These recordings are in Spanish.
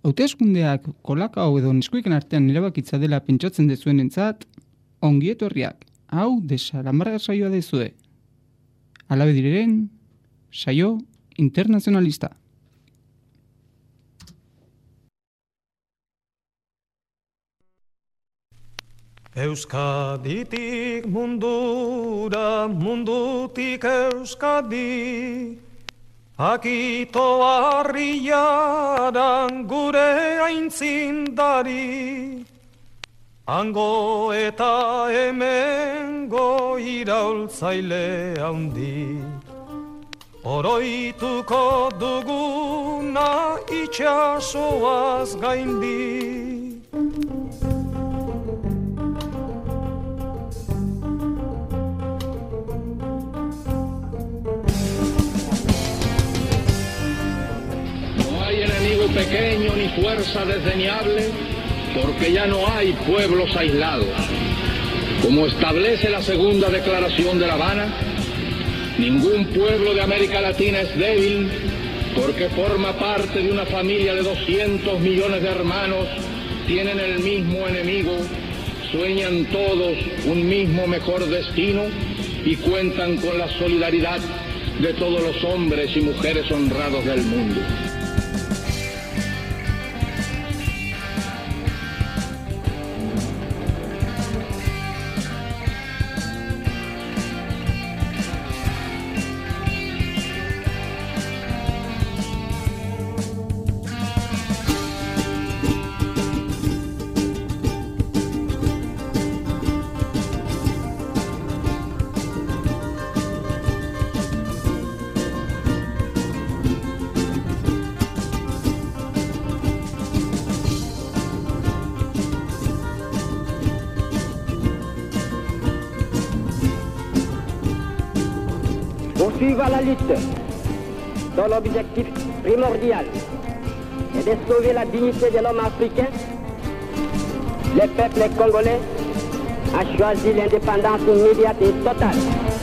hauteskundeak kolakao edo neskuiken artean erabakitza dela pentsatzen dezuenentzat, ongi etorriak, hau Desalanbra saioa dezue. Alabe direren, saio internazionalista. Euskaditik mundura, mundutik Euskadi, akito harriaran gure aintzindari, hango eta hemengo iraultzaile handi, oroituko duguna itxasoaz gaindi. Pequeño ni fuerza desdeñable, porque ya no hay pueblos aislados. Como establece la segunda declaración de La Habana, ningún pueblo de América Latina es débil porque forma parte de una familia de 200 millones de hermanos, tienen el mismo enemigo, sueñan todos un mismo mejor destino y cuentan con la solidaridad de todos los hombres y mujeres honrados del mundo. Poursuivre la lutte dont l'objectif primordial est de sauver la dignité de l'homme africain, le peuple congolais a choisi l'indépendance immédiate et totale.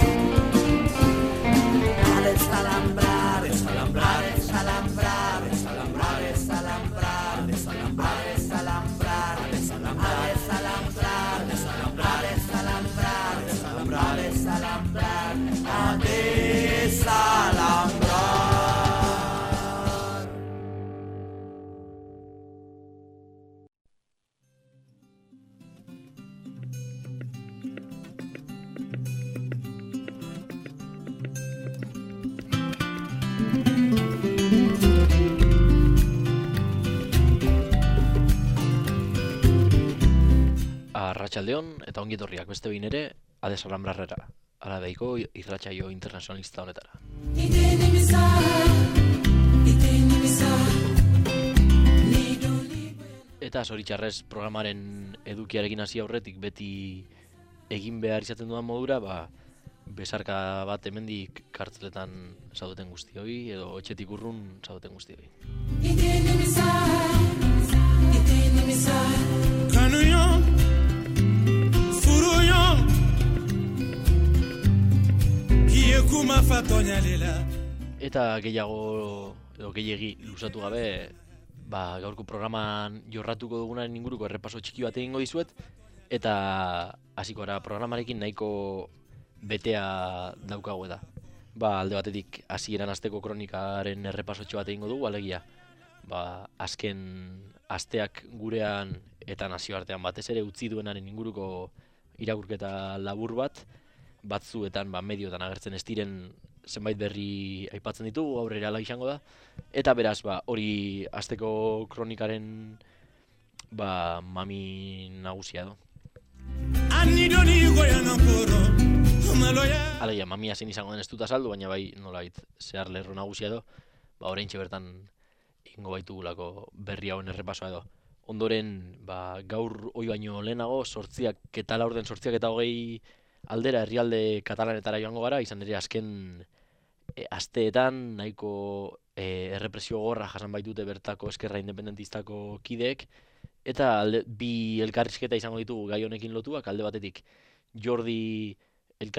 Arratsaldeon eta ongi etorriak beste behin ere Desalanbrarrera, Alabeiko irratsaio internazionalista honetara. Eta zoritxarrez programaren edukiarekin hasi aurretik beti egin behar izaten dudan modura, besarka bat hemendik kartzeletan zaudeten guztioi edo etxetik urrun zaudeten guztioi. Eta gehiago edo gehiegi luzatu gabe, gaurko programan jorratuko dugunaren inguruko errepaso txiki bat egingo dizuet, eta hasiko gara programarekin nahiko betea daukagu da. Alde batetik hasieran asteko kronikaren errepasotxo bat egingo dugu, alegia. Azken asteak gurean eta nazioartean batez ere utzi duenaren inguruko irakurketa labur bat, batzuetan medioetan agertzen ez diren zenbait berri aipatzen ditugu, gaur ere hala izango da, eta beraz hori asteko kronikaren mami nagusia do. Alegia, mamia zein izango den ez dut azaldu, baina nolait zehar lerro nagusia do, oraintxe bertan egingo baitugulako berri hauen errepasoa edo. Ondoren, gaur hoi baino lehenago, 8:40 aldera herrialde katalanetara joango gara, izan ere azken asteetan nahiko errepresio gorra jasan baitute bertako eskerra independentistako kideek, eta bi elkarrizketa izango ditugu gai honekin lotuak, alde batetik Jordi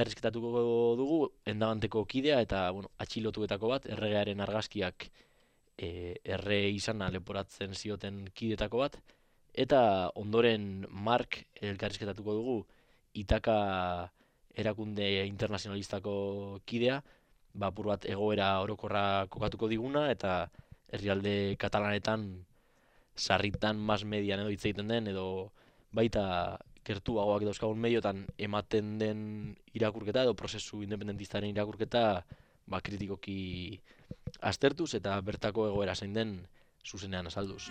elkarrizketatuko dugu endabanteko kidea eta atxilotuetako bat, erregearen argazkiak erre izana leporatzen zioten kidetako bat, eta ondoren Mark elkarrizketatuko dugu Itaka erakunde internazionalistako kidea, apur bat egoera orokorra kokatuko diguna, eta herrialde katalanetan sarritan mas median edo hitz egiten den, edo baita gertuagoak dauzkagun mediotan ematen den irakurketa edo prozesu independentistaren irakurketa kritikoki aztertuz eta bertako egoera zein den zuzenean azalduz.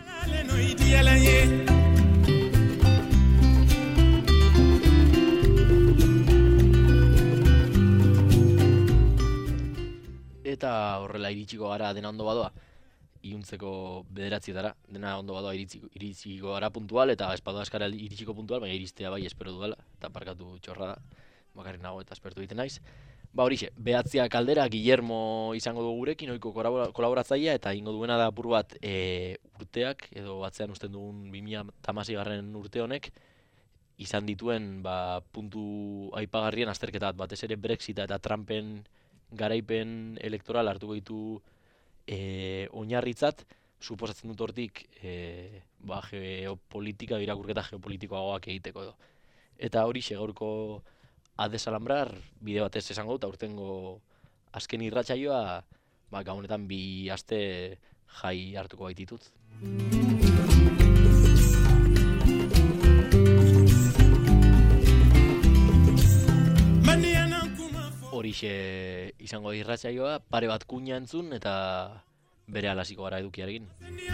Eta horrela iritsiko gara dena ondo badoa, iluntzeko 9:00 dena ondo badoa iritsiko gara puntual, eta espadoa eskara iritsiko puntual, baina iristea bai espero duela, eta parkatu txorra da, bakarrik nago eta espertu egiten naiz. Horixe, 9 kaldera Guillermo izango dugu gurekin, ohiko kolaboratzailea, eta ingo duena da apur bat urteak, edo batzean usten dugun 2016 urte honek, izan dituen puntu aipagarrien azterketa batez ere Brexita eta Trumpen garaipen elektoral hartuko ditu oinarritzat, suposatzen dut hortik geopolitika, irakurketa geopolitikoagoak egiteko edo. Eta horixe gaurko adesalambrar bide batez esango dut, aurtengo azken irratsaioa gaunetan 2 aste jai hartuko baititut. Horixe izango da irratsaioa, pare bat kuña entzun eta bere alasiko gara edukiarekin.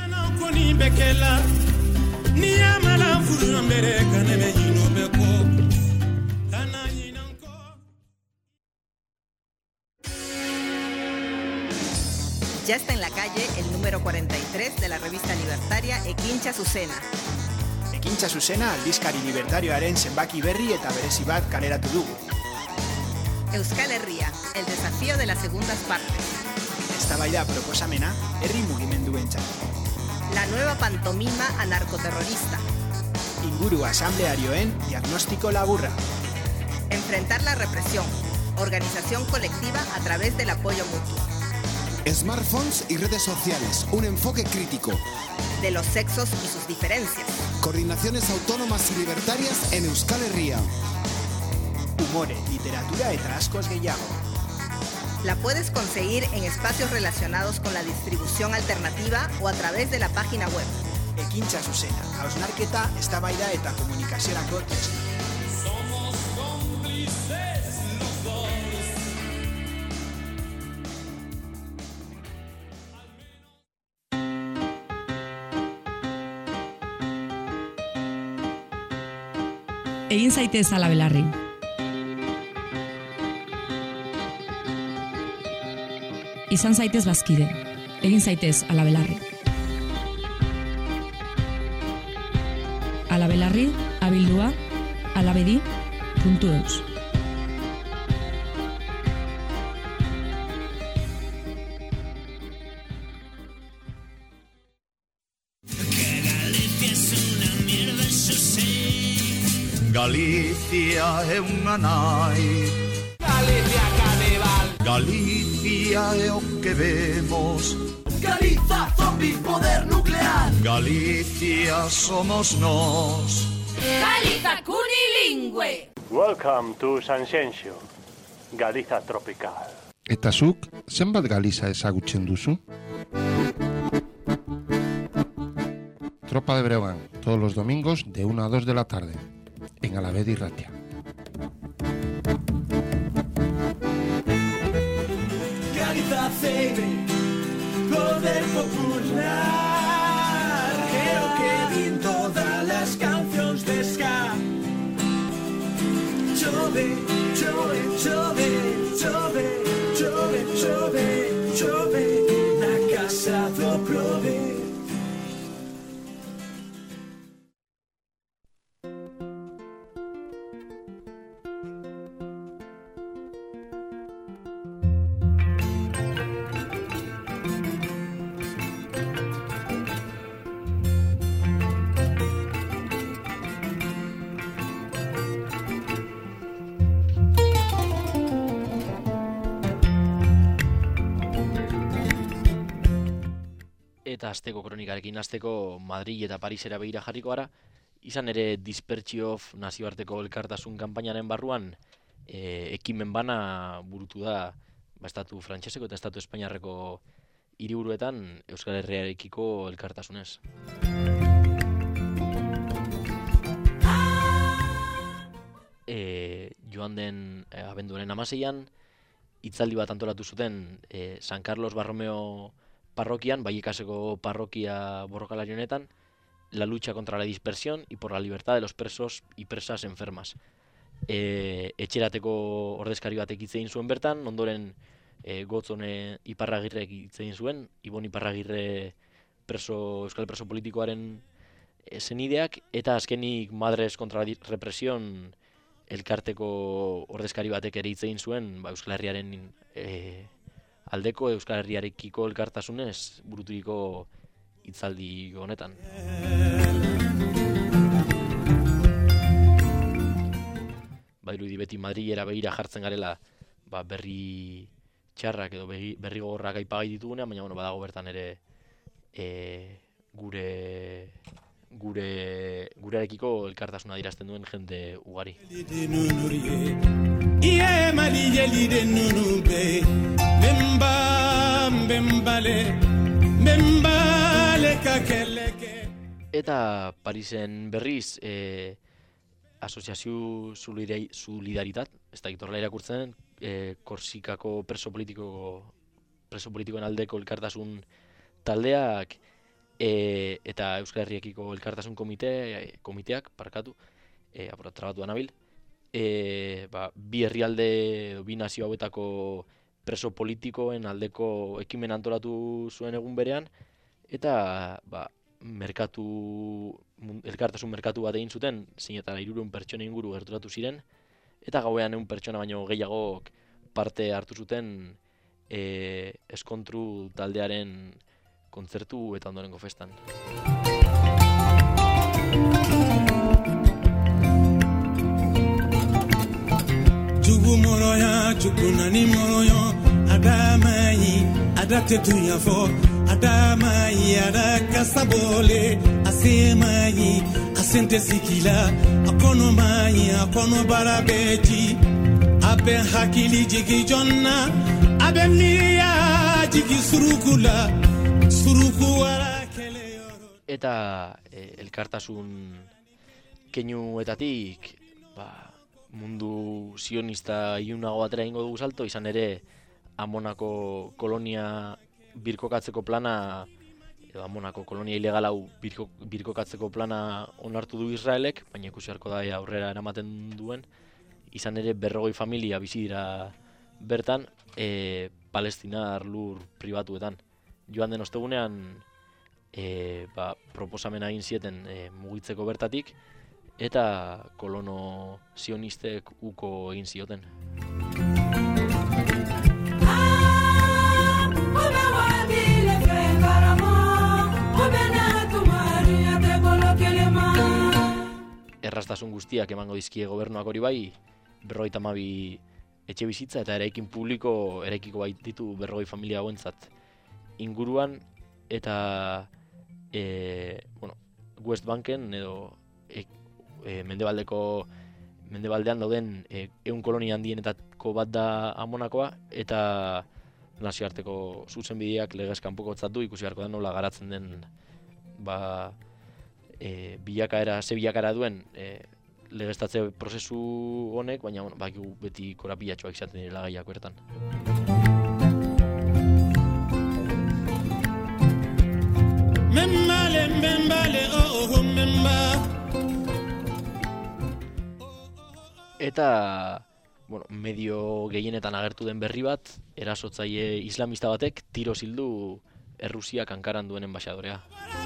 Ya está en la calle el número 43 de la revista libertaria Ekintza Zuzena. Ekintza Zuzena aldizkari libertarioaren zenbaki berri eta berezi bat kaleratu dugu. Euskal Herria, el desafío de las segundas partes. Eztabaida proposamena herri mugimenduentzat. La nueva pantomima anarcoterrorista. Inguru asamblearioen diagnóstico laburra. Enfrentar la represión. Organización colectiva a través del apoyo mutuo. Smartphones y redes sociales, un enfoque crítico. De los sexos y sus diferencias. Coordinaciones autónomas y libertarias en Euskal Herria. Humore, literatura eta askoz gehiago. La puedes conseguir en espacios relacionados con la distribución alternativa o a través de la página web. Ekintza Zuzena, hausnarketa, eztabaida eta komunikaziorako tresna. Somos cómplices los dos. Egin zaitez ala belarri. Izan zaitez bazkide. Egin zaitez ala belarri. Ala belarri, abildua, alabedi.eus. Galicia é unha nai. Galicia Carnival. Galicia é o que vemos. Galiza, zombie, poder nuclear. Galicia somos nós. Galiza cunilingüe. Welcome to Sanxenxo, Galiza tropical. Eta zuk, zenbat Galiza ezagutzen duzu? Tropa de Breogán, todos los domingos de 1 a 2 de la tarde, en Alavedi Ratia. Galiza Ceibe, poder popular. Creo que din todas las canciones de ska. Chove, chove, chove, chove, chove, chove, chove, na casa do prove. eta asteko kronikarekin hasteko Madrid eta Parisera begira jarriko gara, izan ere Dispertsio nazioarteko elkartasun kanpainaren barruan ekimen bana burutu da estatu frantseseko eta estatu espainiarreko hiriburuetan Euskal Herriarekiko elkartasunez. Joan den abenduaren 16an hitzaldi bat antolatu zuten San Carlos Barromeo parrokian, Vallecaseko parrokia borrokalari honetan, la lucha contra la dispersión y por la libertad de los presos y presas enfermas. Etxerateko ordezkari batek hitz egin zuen bertan, ondoren Gotzone Iparragirrek hitz egin zuen, Ibon Iparragirre euskal preso politikoaren senideak, eta azkenik Madres contra la represión elkarteko ordezkari batek ere hitz egin zuen, Euskal Herriaren aldeko Euskal Herriarekiko elkartasunez buruturiko hitzaldi honetan. Badirudi beti Madrilera begira jartzen garela berri txarrak edo berri gogorrak aipagai ditugunean, baina badago bertan ere gurearekiko elkartasuna adierazten duen jende ugari. Eta Parisen berriz Asoziazio Solidaritat, ez da gitorrela irakurtzen, Korsikako preso politikoen aldeko elkartasun taldeak eta Euskal Herriekiko elkartasun komiteak, trabatu anabil, bi herrialde edo bi nazio hauetako preso politikoen aldeko ekimen antolatu zuen egun berean, eta elkartasun merkatu bat egin zuten, zinetara 300 pertsona inguru gerturatu ziren, eta gauean 100 pertsona baino gehiagok parte hartu zuten eskontru taldearen kontzertu eta ondorengo festan. Jugu moroya, jugunani moroyo, adamayi, adatetunya fo, adamayi, adakasabole, asemayi, asente sikila, akono mayi, akono barabeji, abe hakili jigi jonna, abe miya jigi surukula, eta elkartasun keinuetatik mundu sionista ilunago batera egingo dugu salto, izan ere Amonako kolonia birkokatzeko plana edo Amonako kolonia ilegal hau birkokatzeko plana onartu du Israelek, baina ikusi beharko da aurrera eramaten duen. Izan ere 40 familia bizi dira bertan palestinar lur pribatuetan. Joan den ostegunean proposamena egin zieten mugitzeko bertatik, eta kolono sionistek uko egin zioten. Erraztasun guztiak emango dizkie gobernuak hori bai, 52 etxe bizitza eta eraikin publiko eraikiko baititu 40 familia hauentzat inguruan, eta West Banken edo mendebaldean dauden 100 kolonia handienetako bat da Amonakoa, eta nazioarteko zuzenbideak legez kanpokotzat du, ikusi beharko da nola garatzen den bilakaera duen legeztatze prozesu honek, baina beti korapilatxoak izaten direla gaiak bertan. Eta medio gehienetan agertu den berri bat, erasotzaile islamista batek tiro zildu Errusiak Ankaran duen enbaxadorea.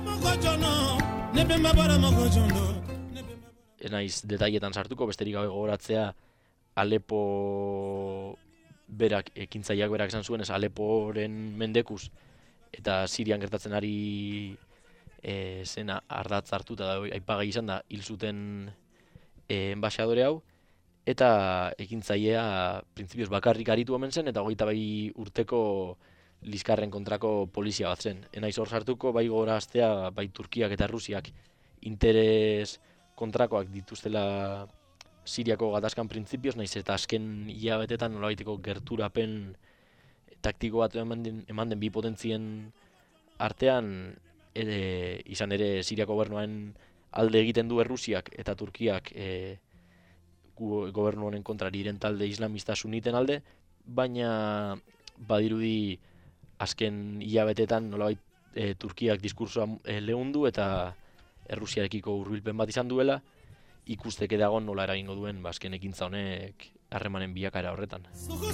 Ez naiz detailetan sartuko, besterik gabe gogoratzea Alepo ekintzaileak berak esan zuen, Aleporen mendekuz eta Sirian gertatzen ari zena ardatz hartuta da, aipagai izan da, hil zuten enbaxadore hau, eta ekintzailea printzipioz bakarrik aritu omen zen, eta 22 urteko liskarren kontrako polizia bat zen. Enaiz hor sartuko, bai gogoraztea, bai Turkiak eta Rusiak interes kontrakoak dituztela Siriako gatazkan printzipioz, naiz eta azken hilabetetan nolabaiteko gerturapen taktiko bat eman den bi potentzien artean, izan ere Siriako gobernuaren alde egiten du Errusiak eta Turkiak gobernu honen kontra diren talde islamista suniten alde, baina badirudi azken hilabetetan nolabait Turkiak diskursoa lehundu eta Errusiarekiko hurbilpen bat izan duela, ikusteke dago nola eragingo duen azken ekintza honek harremanen bilakaera horretan.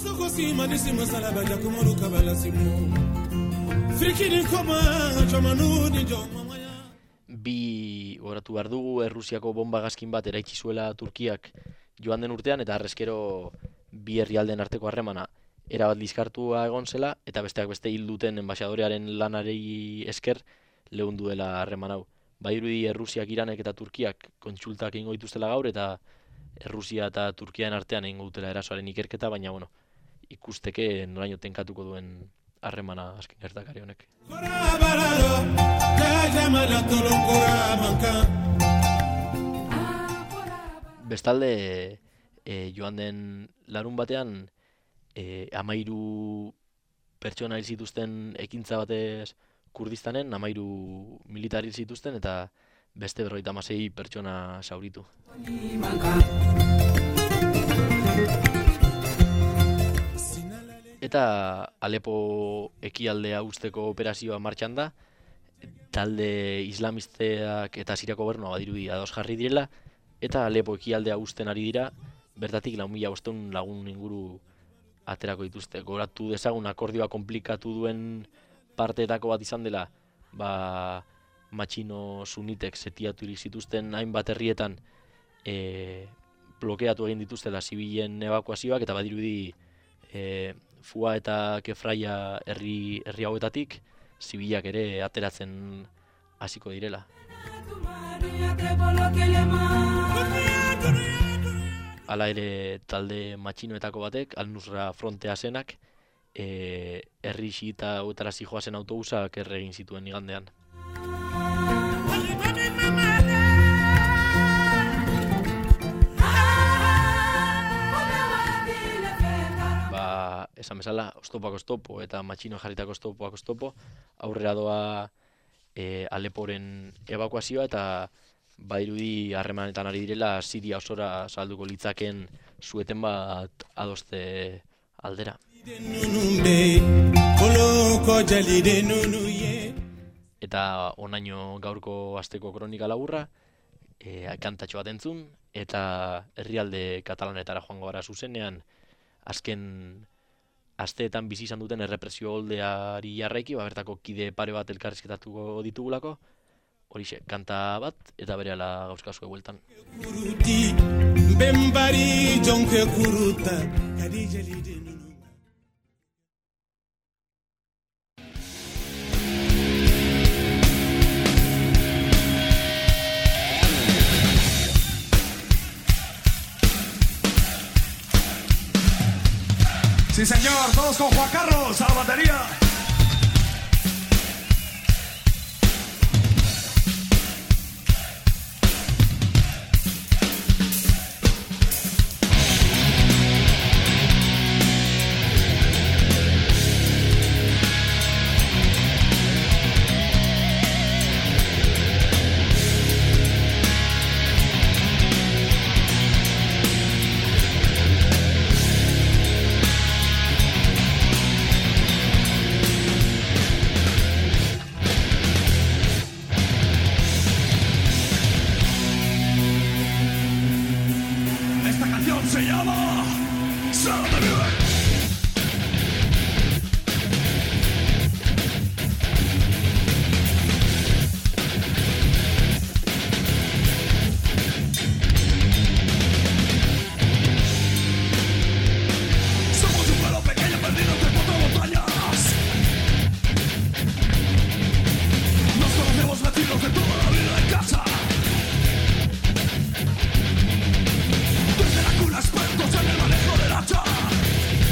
Bi goratu behar dugu, Errusiako bomba gazkin bat eraitsi zuela Turkiak joan den urtean, eta arrezkero bi herrialdeen arteko harremana erabat liskartua egon zela, eta besteak beste hil duten enbaxadorearen lanarei esker lehundu dela harreman hau. Badirudi Errusiak, Iranek eta Turkiak kontsultak egingo dituztela gaur, eta Errusia eta Turkiaren artean egingo dutela erasoaren ikerketa, baina ikusteke noraino tenkatuko duen harremana azken gertakari honek. Bestalde, joan den larun batean, 13 pertsona hil zituzten ekintza batez Kurdistanen, 13 militar hil zituzten eta beste 56 pertsona zauritu. Eta Alepo ekialdea usteko operazioa martxan da, talde islamisteak eta Siriako gobernua badirudi ados jarri direla, eta Alepo ekialdea usten ari dira, bertatik 4.500 lagun inguru aterako dituzte. Goratu dezagun akordioa komplikatu duen parteetako bat izan dela, matxino sunitek setiatu zituzten hainbat herrietan blokeatu egin dituztela zibilen ebakuazioak, eta badirudi Fua eta Kefraia herri hauetatik zibilak ere ateratzen hasiko direla. Hala ere talde matxinoetako batek, Al-Nusra frontea zenak, herri xiita hauetara zijoazen autobusak erregin zituen igandean. Esan bezala, oztopoak oztopo eta matxino jarritako oztopoak oztopo, aurrera doa Aleporen ebakuazioa, eta badirudi harremanetan ari direla Siria osora salduko litzaken sueten bat adoste aldera. Eta onaino gaurko asteko kronika laburra, kantatxo bat entzun, eta herrialde katalanetara joango gara zuzenean, azken asteetan bizi izan duten errepresio oldeari jarraiki, bertako kide pare bat elkarrizketatuko ditugulako, horixe, kanta bat, eta berehala gauzkazue bueltan. Sí, señor, todos con Juan Carlos a la batería. Desde la cuna expertos en el manejo del hacha.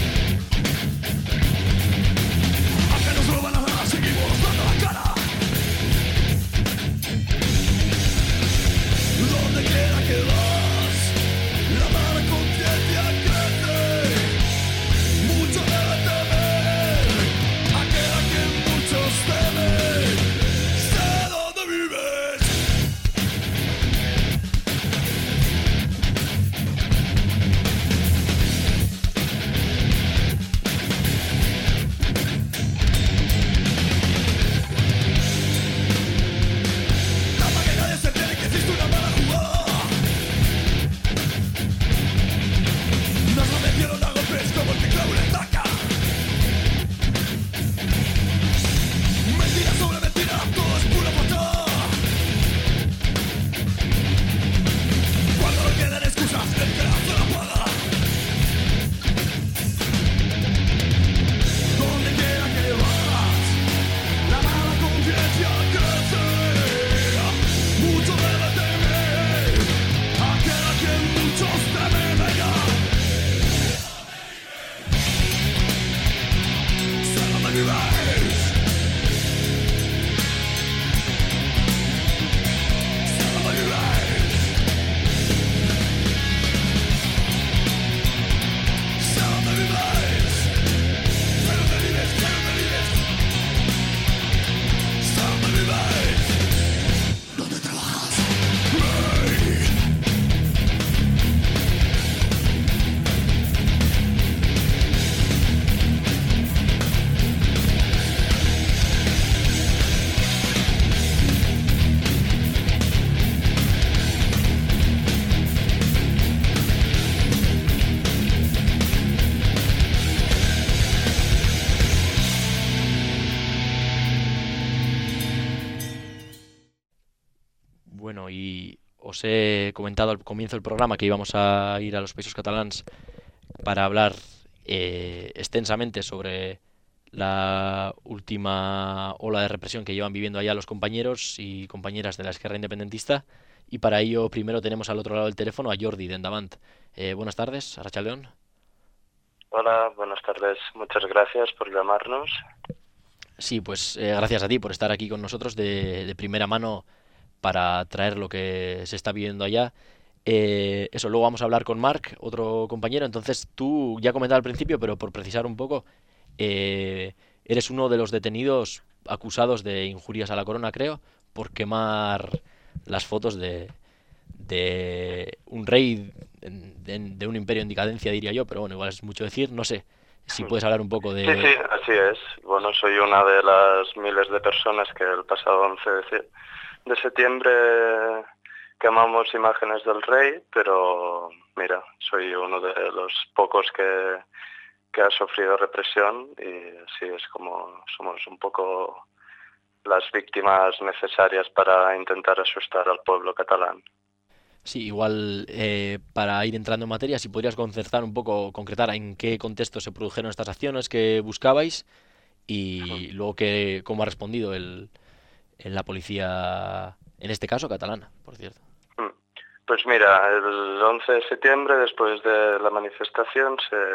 Bueno, y os he comentado al comienzo del programa que íbamos a ir a los Països Catalans para hablar extensamente sobre la última ola de represión que llevan viviendo allá los compañeros y compañeras de la Esquerra Independentista. Y para ello primero tenemos al otro lado del teléfono a Jordi de Endavant. Buenas tardes, Arratsaldeon. Hola, buenas tardes. Muchas gracias por llamarnos. Sí, pues gracias a ti por estar aquí con nosotros de primera mano para traer lo que se está viviendo allá. Eso, luego vamos a hablar con Marc, otro compañero. Entonces, tú ya comentabas al principio, pero por precisar un poco, eres uno de los detenidos acusados de injurias a la corona, creo, por quemar las fotos de un rey de un imperio en decadencia, diría yo, pero bueno, igual es mucho decir, no sé. Si puedes hablar un poco de... Sí, así es. Bueno, soy una de las miles de personas que el pasado 11 de septiembre quemamos imágenes del rey, pero mira, soy uno de los pocos que ha sufrido represión y así es como somos un poco las víctimas necesarias para intentar asustar al pueblo catalán. Sí, igual para ir entrando en materia, si podrías concretar en qué contexto se produjeron estas acciones que buscabais y luego cómo ha respondido la policía, en este caso catalana, por cierto. Pues mira, el 11 de septiembre, después de la manifestación,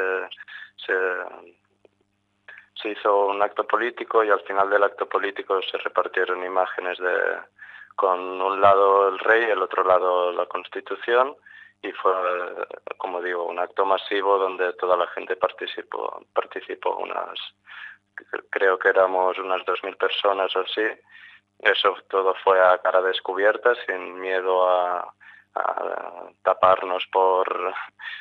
se hizo un acto político y al final del acto político se repartieron imágenes con un lado el rey y el otro lado la Constitución y fue, como digo, un acto masivo donde toda la gente participó creo que éramos unas 2.000 personas o así. Eso todo fue a cara descubierta, sin miedo a taparnos por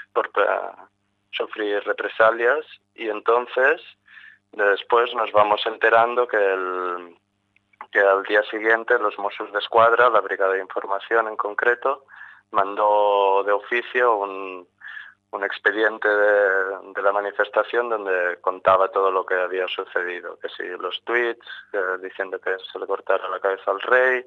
sufrir represalias y entonces después nos vamos enterando que al día siguiente los Mossos d'Esquadra, la Brigada de Información en concreto, mandó de oficio un expediente de la manifestación donde contaba todo lo que había sucedido, que sí, los tweets diciendo que se le cortara la cabeza al rey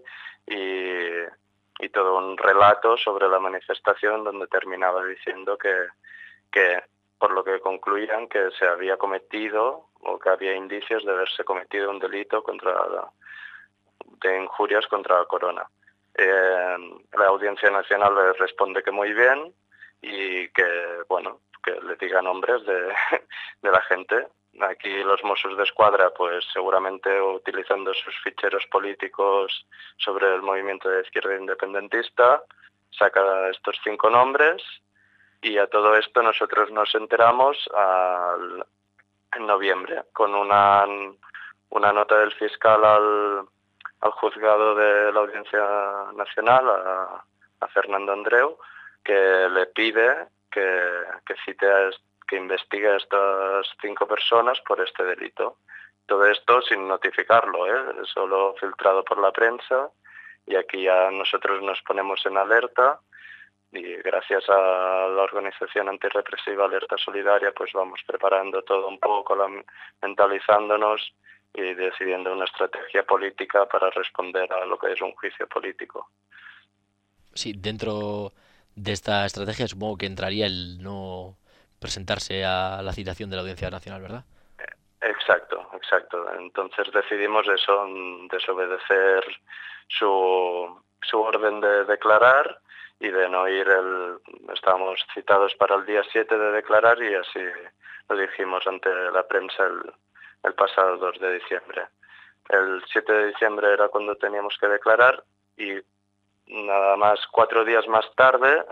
y todo un relato sobre la manifestación donde terminaba diciendo que por lo que concluían que se había cometido o que había indicios de haberse cometido un delito de injurias contra la corona. La Audiencia Nacional le responde que muy bien y que le diga nombres de la gente. Aquí los Mossos d'Esquadra, pues seguramente utilizando sus ficheros políticos sobre el movimiento de izquierda independentista, saca estos 5 nombres y a todo esto nosotros nos enteramos en noviembre con una nota del fiscal al juzgado de la Audiencia Nacional, a Fernando Andreu, que le pide que investigue a estas 5 personas por este delito. Todo esto sin notificarlo, solo filtrado por la prensa y aquí ya nosotros nos ponemos en alerta y gracias a la organización antirrepresiva Alerta Solidaria pues vamos preparando todo un poco, mentalizándonos y decidiendo una estrategia política para responder a lo que es un juicio político. Sí, dentro de esta estrategia supongo que entraría el no presentarse a la citación de la Audiencia Nacional, ¿verdad? Exacto. Entonces decidimos eso, desobedecer su orden de declarar y de no ir. Estábamos citados para el día 7 de declarar y así lo dijimos ante la prensa el pasado 2 de diciembre. El 7 de diciembre era cuando teníamos que declarar y nada más 4 días más tarde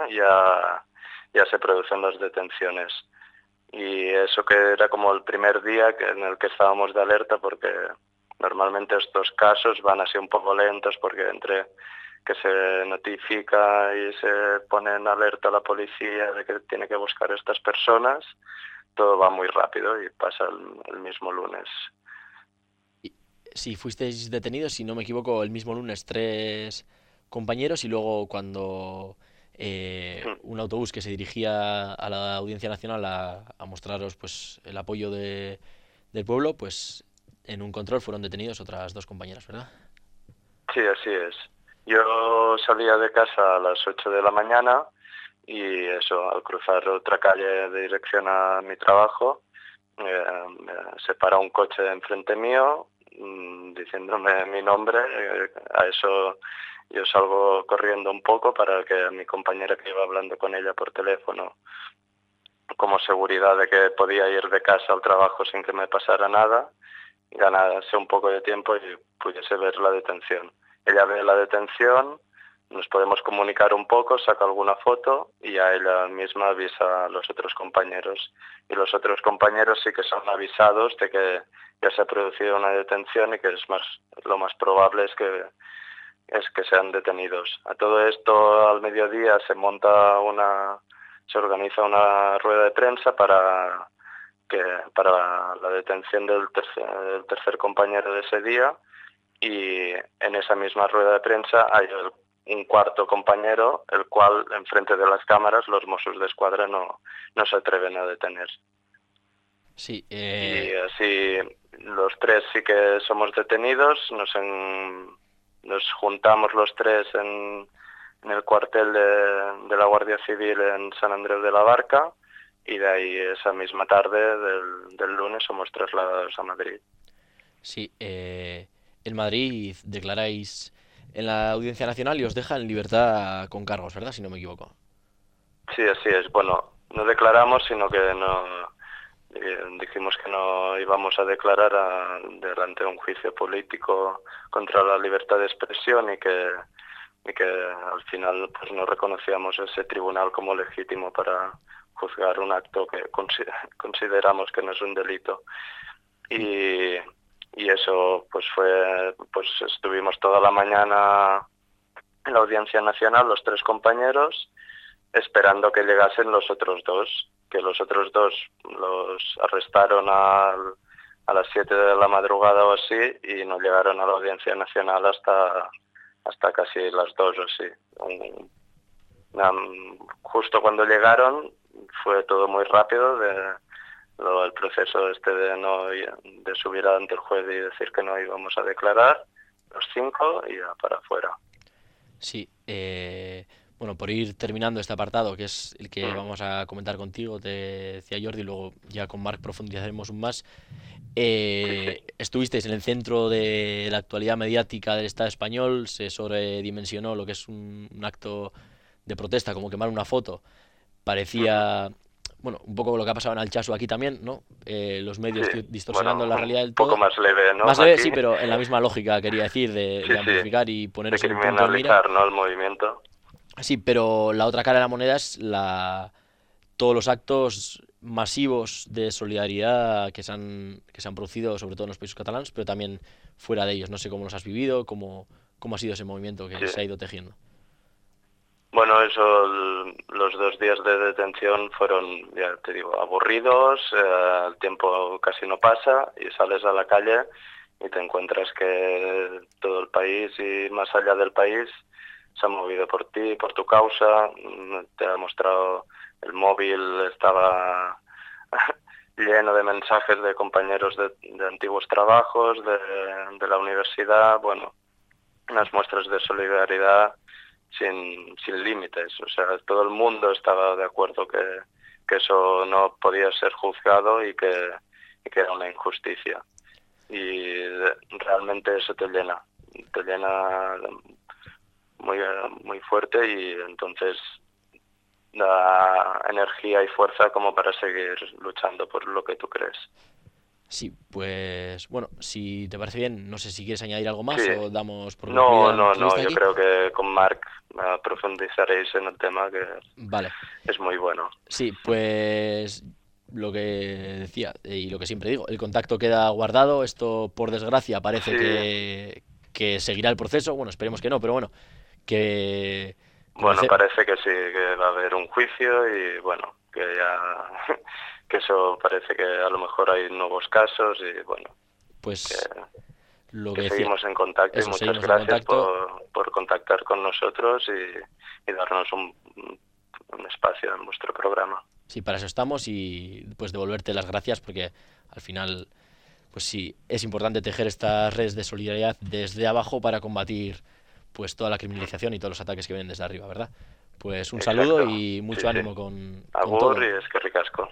ya se producen las detenciones. Y eso que era como el primer día en el que estábamos de alerta porque normalmente estos casos van así un poco lentos porque entre que se notifica y se pone en alerta a la policía de que tiene que buscar a estas personas, todo va muy rápido y pasa el mismo lunes. Sí, fuisteis detenidos, si no me equivoco, el mismo lunes 3 compañeros y luego cuando un autobús que se dirigía a la Audiencia Nacional a mostraros pues el apoyo del pueblo, pues en un control fueron detenidos otras 2 compañeras, ¿verdad? Sí, así es. Yo salía de casa a las 8 de la mañana y eso, al cruzar otra calle de dirección a mi trabajo, se para un coche enfrente mío diciéndome mi nombre. A eso yo salgo corriendo un poco para que a mi compañera, que iba hablando con ella por teléfono, como seguridad de que podía ir de casa al trabajo sin que me pasara nada, ganase un poco de tiempo y pudiese ver la detención. Ella ve la detención, nos podemos comunicar un poco, saca alguna foto y a ella misma avisa a los otros compañeros. Y los otros compañeros sí que son avisados de que ya se ha producido una detención y que lo más probable es que sean detenidos. A todo esto, al mediodía se organiza una rueda de prensa para la detención del tercer compañero de ese día, y en esa misma rueda de prensa hay un cuarto compañero, el cual, enfrente de las cámaras, los Mossos de Escuadra no se atreven a detener. Sí, Y así los tres sí que somos detenidos, nos juntamos los tres en el cuartel de la Guardia Civil en San Andrés de la Barca, y de ahí esa misma tarde del lunes somos trasladados a Madrid. Sí, en Madrid declaráis en la Audiencia Nacional y os dejan en libertad con cargos, ¿verdad? Si no me equivoco. Sí, así es. Bueno, no declaramos, sino que dijimos que no íbamos a declarar delante de un juicio político contra la libertad de expresión y que al final pues no reconocíamos ese tribunal como legítimo para juzgar un acto que consideramos que no es un delito. Y eso pues estuvimos toda la mañana en la Audiencia Nacional, los tres compañeros, esperando que llegasen los otros dos, que los otros dos los arrestaron a las 7 de la madrugada o así, y no llegaron a la Audiencia Nacional hasta casi las 2 o así. Justo cuando llegaron fue todo muy rápido, el proceso de subir ante el juez y decir que no íbamos a declarar, los 5, y ya para afuera. Sí, bueno, por ir terminando este apartado, que es el que vamos a comentar contigo, te decía Jordi, luego ya con Marc profundizaremos un más. Estuvisteis en el centro de la actualidad mediática del Estado español, se sobredimensionó lo que es un acto de protesta, como quemar una foto. Parecía, bueno, un poco lo que ha pasado en Alchazu aquí también, ¿no? Los medios distorsionando la realidad del todo. Un poco más leve, ¿no? Más leve, aquí. Sí, pero en la misma lógica, quería decir, de amplificar y poner ese punto de mira. Criminalizar, ¿no?, el movimiento. Sí, pero la otra cara de la moneda es todos los actos masivos de solidaridad que se han producido, sobre todo en los países catalanes, pero también fuera de ellos. No sé cómo los has vivido, cómo ha sido ese movimiento que se ha ido tejiendo. Bueno, los 2 días de detención fueron, ya te digo, aburridos, el tiempo casi no pasa y sales a la calle y te encuentras que todo el país y más allá del país se ha movido por ti, por tu causa. Te ha mostrado el móvil, estaba lleno de mensajes de compañeros de antiguos trabajos, de la universidad, bueno, unas muestras de solidaridad sin límites. O sea, todo el mundo estaba de acuerdo que eso no podía ser juzgado y que era una injusticia. Y realmente eso te llena muy fuerte, y entonces da energía y fuerza como para seguir luchando por lo que tú crees. Sí, pues bueno, si te parece bien, no sé si quieres añadir algo más o damos por No, yo creo que con Marc profundizaréis en el tema, que es muy bueno. Sí, pues lo que decía y lo que siempre digo, el contacto queda guardado. Esto, por desgracia, parece que seguirá el proceso. Bueno, esperemos que no, pero bueno, que... Bueno, parece que sí, que va a haber un juicio y bueno, que ya... que eso parece que a lo mejor hay nuevos casos y bueno, pues lo que seguimos en contacto, y muchas gracias por contactar con nosotros y darnos un espacio en vuestro programa. Sí, para eso estamos, y pues devolverte las gracias, porque al final pues sí, es importante tejer estas redes de solidaridad desde abajo para combatir pues toda la criminalización y todos los ataques que vienen desde arriba, ¿verdad? Pues un saludo y mucho ánimo con Agur todo. y eskerrik asko.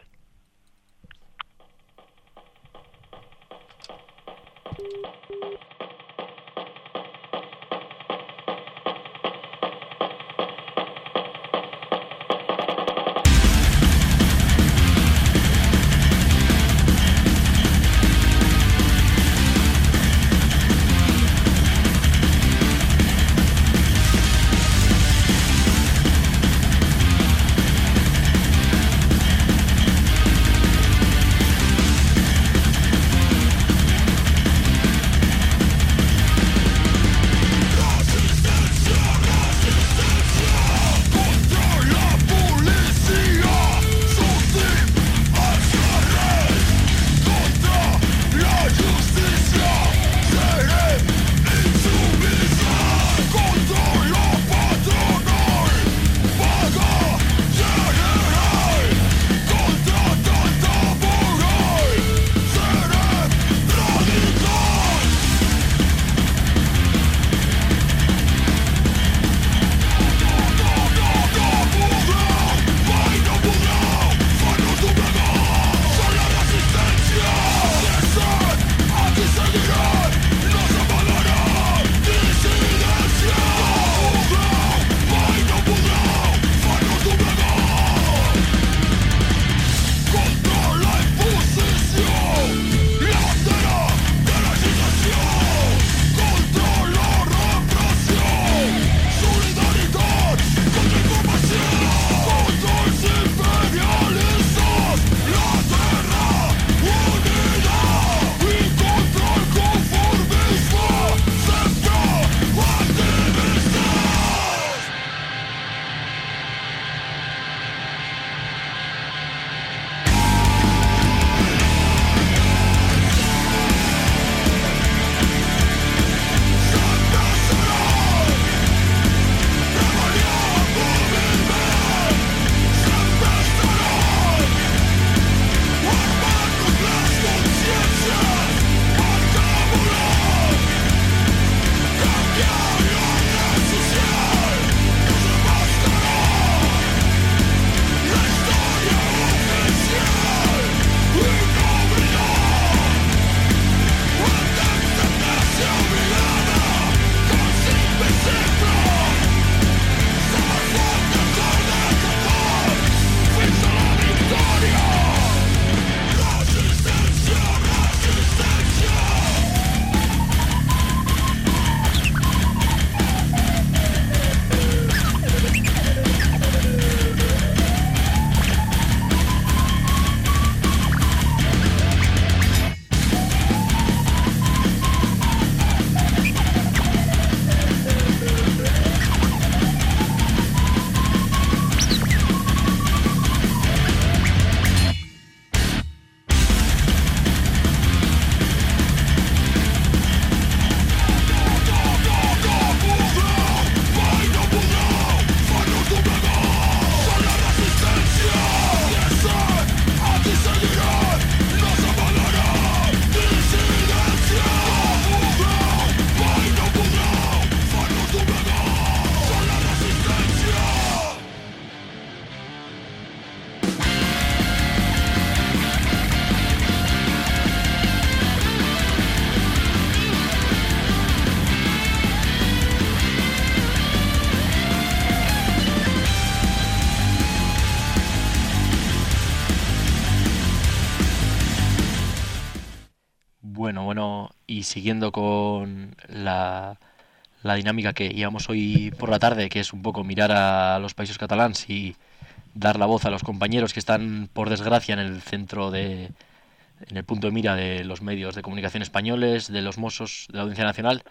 Bueno, y siguiendo con la dinámica que llevamos hoy por la tarde, que es un poco mirar a los países catalans y dar la voz a los compañeros que están, por desgracia, en el centro en el punto de mira de los medios de comunicación españoles, de los Mossos, de la Audiencia Nacional.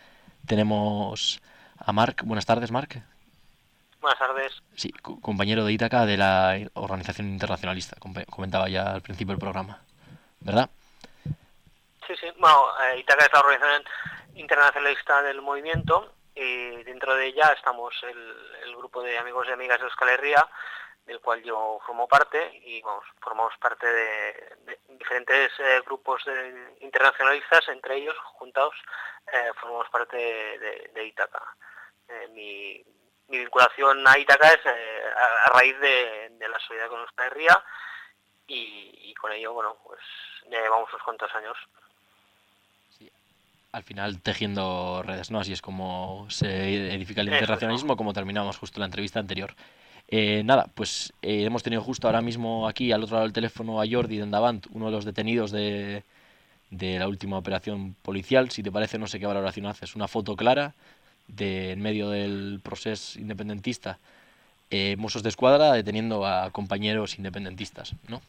Tenemos a Marc. Buenas tardes, Marc. Buenas tardes. Sí, compañero de Ítaca de la Organización Internacionalista, comentaba ya al principio del programa, ¿verdad? Sí. Bueno, Ítaca es la Organización Internacionalista del Movimiento y dentro de ella estamos el grupo de amigos y amigas de Euskal Herria, del cual yo formo parte, y formamos parte de diferentes grupos internacionalistas. Entre ellos, juntados, formamos parte de Ítaca. mi vinculación a Ítaca es a raíz de la solidaridad con Euskal Herria y con ello, bueno, pues ya llevamos unos cuantos años. Sí. Al final tejiendo redes, ¿no? Así es como se edifica el internacionalismo, como terminamos justo la entrevista anterior. Nada, pues hemos tenido justo ahora mismo aquí al otro lado del teléfono a Jordi Dendavant, uno de los detenidos de la última operación policial. Si te parece, no sé qué valoración haces. Una foto clara en medio del proceso independentista, Mossos d'Esquadra deteniendo a compañeros independentistas, ¿no?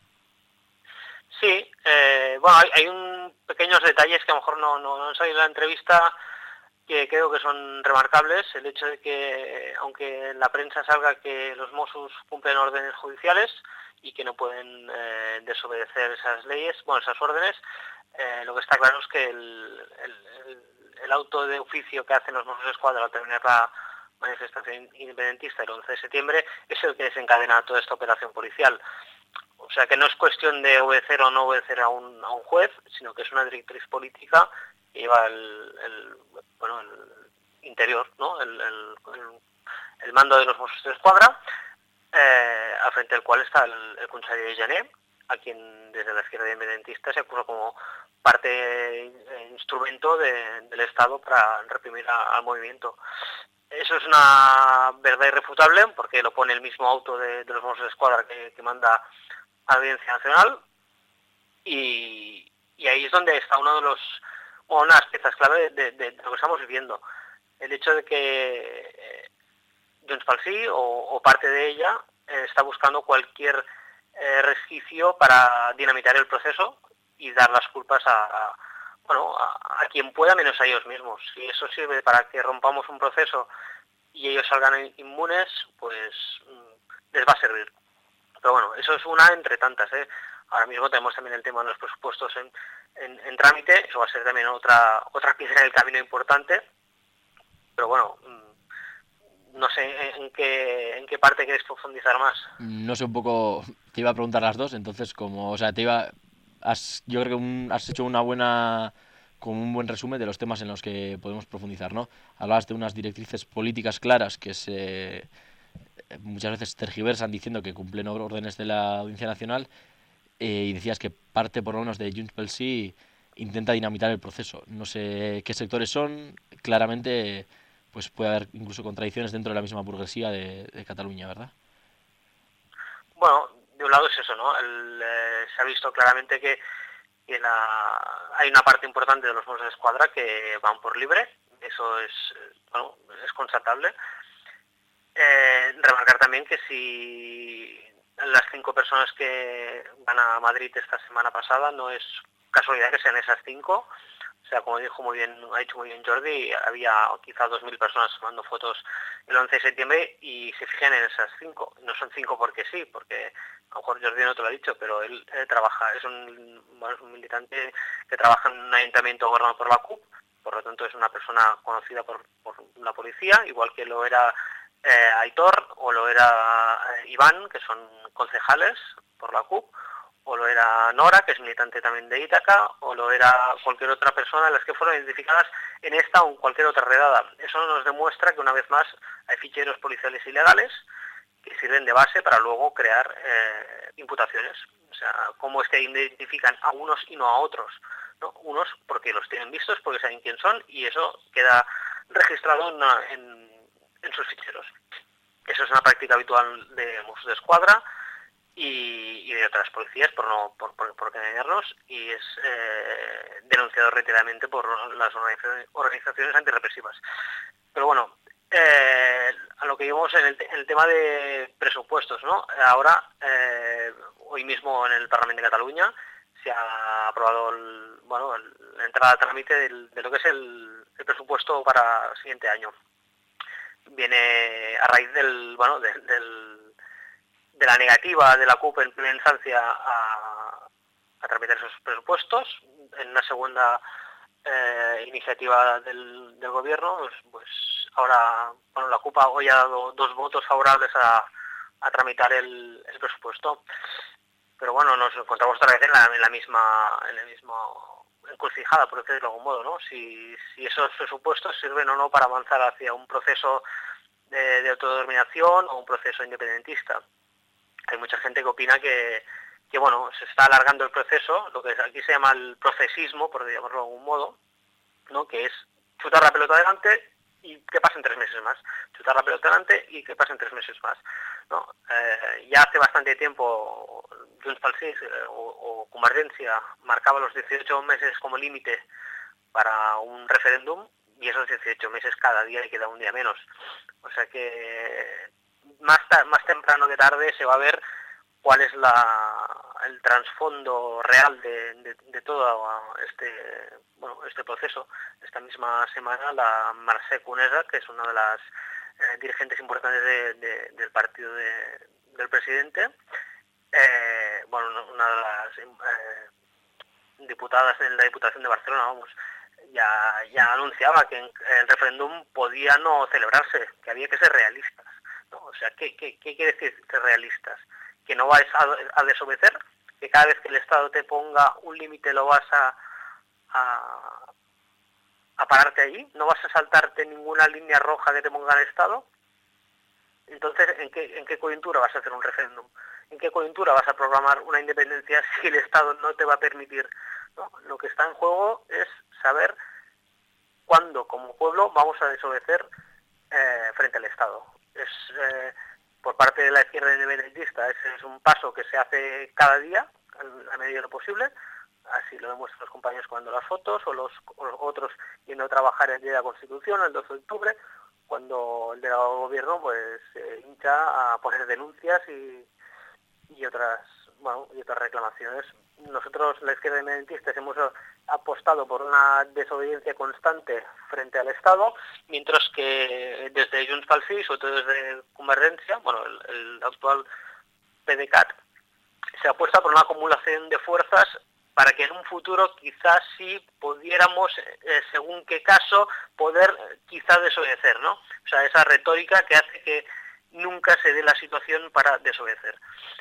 Sí, bueno, hay pequeños detalles que a lo mejor no han salido en la entrevista, que creo que son remarcables. El hecho de que, aunque en la prensa salga que los Mossos cumplen órdenes judiciales y que no pueden desobedecer esas leyes, bueno, esas órdenes, lo que está claro es que el auto de oficio que hacen los Mossos d'Esquadra al terminar la manifestación independentista el 11 de septiembre es el que desencadena toda esta operación policial. O sea que no es cuestión de obedecer o no obedecer a un juez, sino que es una directriz política que lleva el interior, ¿no? el mando de los Mossos d'Esquadra, al frente del cual está el conseller Jané, a quien desde la izquierda independentista se acusa como parte instrumento del Estado para reprimir al movimiento. Eso es una verdad irrefutable, porque lo pone el mismo auto de los Mossos d'Esquadra que manda a la Audiencia Nacional, y ahí es donde está una de las piezas clave de lo que estamos viviendo. El hecho de que Junts pel Sí o parte de ella está buscando cualquier resquicio para dinamitar el proceso y dar las culpas a quien pueda, menos a ellos mismos. Si eso sirve para que rompamos un proceso y ellos salgan inmunes, pues les va a servir. Pero bueno, eso es una entre tantas, ¿eh? Ahora mismo tenemos también el tema de los presupuestos en trámite. Eso va a ser también otra pieza del camino importante. Pero bueno, no sé en qué parte queréis profundizar más. No sé, un poco, te iba a preguntar las dos, entonces yo creo que has hecho como un buen resumen de los temas en los que podemos profundizar, ¿no? Hablabas de unas directrices políticas claras que muchas veces tergiversan diciendo que cumplen órdenes de la Audiencia Nacional, y decías que parte por lo menos de Junts pel Sí intenta dinamitar el proceso. No sé qué sectores son, claramente pues puede haber incluso contradicciones dentro de la misma burguesía de Cataluña, ¿verdad? Bueno, de un lado es eso, ¿no? Se ha visto claramente que hay una parte importante de los Mossos d'Esquadra que van por libre. Eso es constatable. Remarcar también que si las 5 personas que van a Madrid esta semana pasada, no es casualidad que sean esas 5. O sea, como ha dicho muy bien Jordi, había quizá 2.000 personas tomando fotos el 11 de septiembre y se fijan en esas 5. No son 5 porque sí, porque a lo mejor Jordi no te lo ha dicho, pero él trabaja, es un militante que trabaja en un ayuntamiento gobernado por la CUP, por lo tanto es una persona conocida por la policía, igual que lo era Aitor o lo era Iván, que son concejales por la CUP, o lo era Nora, que es militante también de Ítaca, o lo era cualquier otra persona de las que fueron identificadas en esta o en cualquier otra redada. Eso nos demuestra que una vez más hay ficheros policiales ilegales que sirven de base para luego crear imputaciones. O sea, cómo es que identifican a unos y no a otros, ¿no? Unos porque los tienen vistos, porque saben quién son, y eso queda registrado en sus ficheros. Eso es una práctica habitual de Mossos d'Esquadra y de otras policías, por engañarnos, y es denunciado reiteradamente por las organizaciones antirrepresivas. Pero bueno, a lo que vimos en el tema de presupuestos, ¿no? Ahora, hoy mismo en el Parlamento de Cataluña se ha aprobado la entrada a trámite de lo que es el presupuesto para el siguiente año. Viene a raíz de la negativa de la CUP en primera instancia a tramitar esos presupuestos. En una segunda iniciativa del gobierno, pues ahora la CUP hoy ha dado 2 votos favorables a tramitar el presupuesto. Pero bueno, nos encontramos otra vez en encrucijada, por decirlo de algún modo, ¿no? Si esos presupuestos sirven o no para avanzar hacia un proceso de autodeterminación o un proceso independentista. Hay mucha gente que opina que bueno, se está alargando el proceso, lo que aquí se llama el procesismo, por llamarlo de algún modo, ¿no? Que es chutar la pelota adelante y que pasen 3 meses más. Chutar la pelota adelante y que pasen 3 meses más, ¿no? Ya hace bastante tiempo Junts pel Sí o Convergencia marcaba los 18 meses como límite para un referéndum, y esos 18 meses cada día le queda un día menos. O sea que más temprano que tarde se va a ver cuál es el trasfondo real de todo este proceso. Esta misma semana la Mercè Conesa, que es una de las dirigentes importantes del partido del presidente, una de las diputadas en la Diputación de Barcelona, ya anunciaba que el referéndum podía no celebrarse, que había que ser realistas, ¿no? O sea, ¿qué quiere decir ser realistas? Que no vais a desobedecer, que cada vez que el Estado te ponga un límite lo vas a pararte allí, no vas a saltarte ninguna línea roja que te ponga el Estado. Entonces, ¿en qué coyuntura vas a hacer un referéndum? ¿En qué coyuntura vas a programar una independencia si el Estado no te va a permitir, ¿no? Lo que está en juego es saber cuándo, como pueblo, vamos a desobedecer frente al Estado. Por parte de la izquierda independentista, ese es un paso que se hace cada día, a medida de lo posible. Así lo demuestran los compañeros cuando las fotos, o los otros yendo a trabajar el día de la Constitución, el 12 de octubre, cuando el delegado del gobierno pues se hincha a poner denuncias y otras reclamaciones. Nosotros, la izquierda independentista, hemos apostado por una desobediencia constante frente al Estado, mientras que desde Junts pel Sí, sobre todo desde Convergencia, el actual PDeCAT, se apuesta por una acumulación de fuerzas para que en un futuro quizás sí pudiéramos, según qué caso, poder quizás desobedecer, ¿no? O sea, esa retórica que hace que nunca se dé la situación para desobedecer.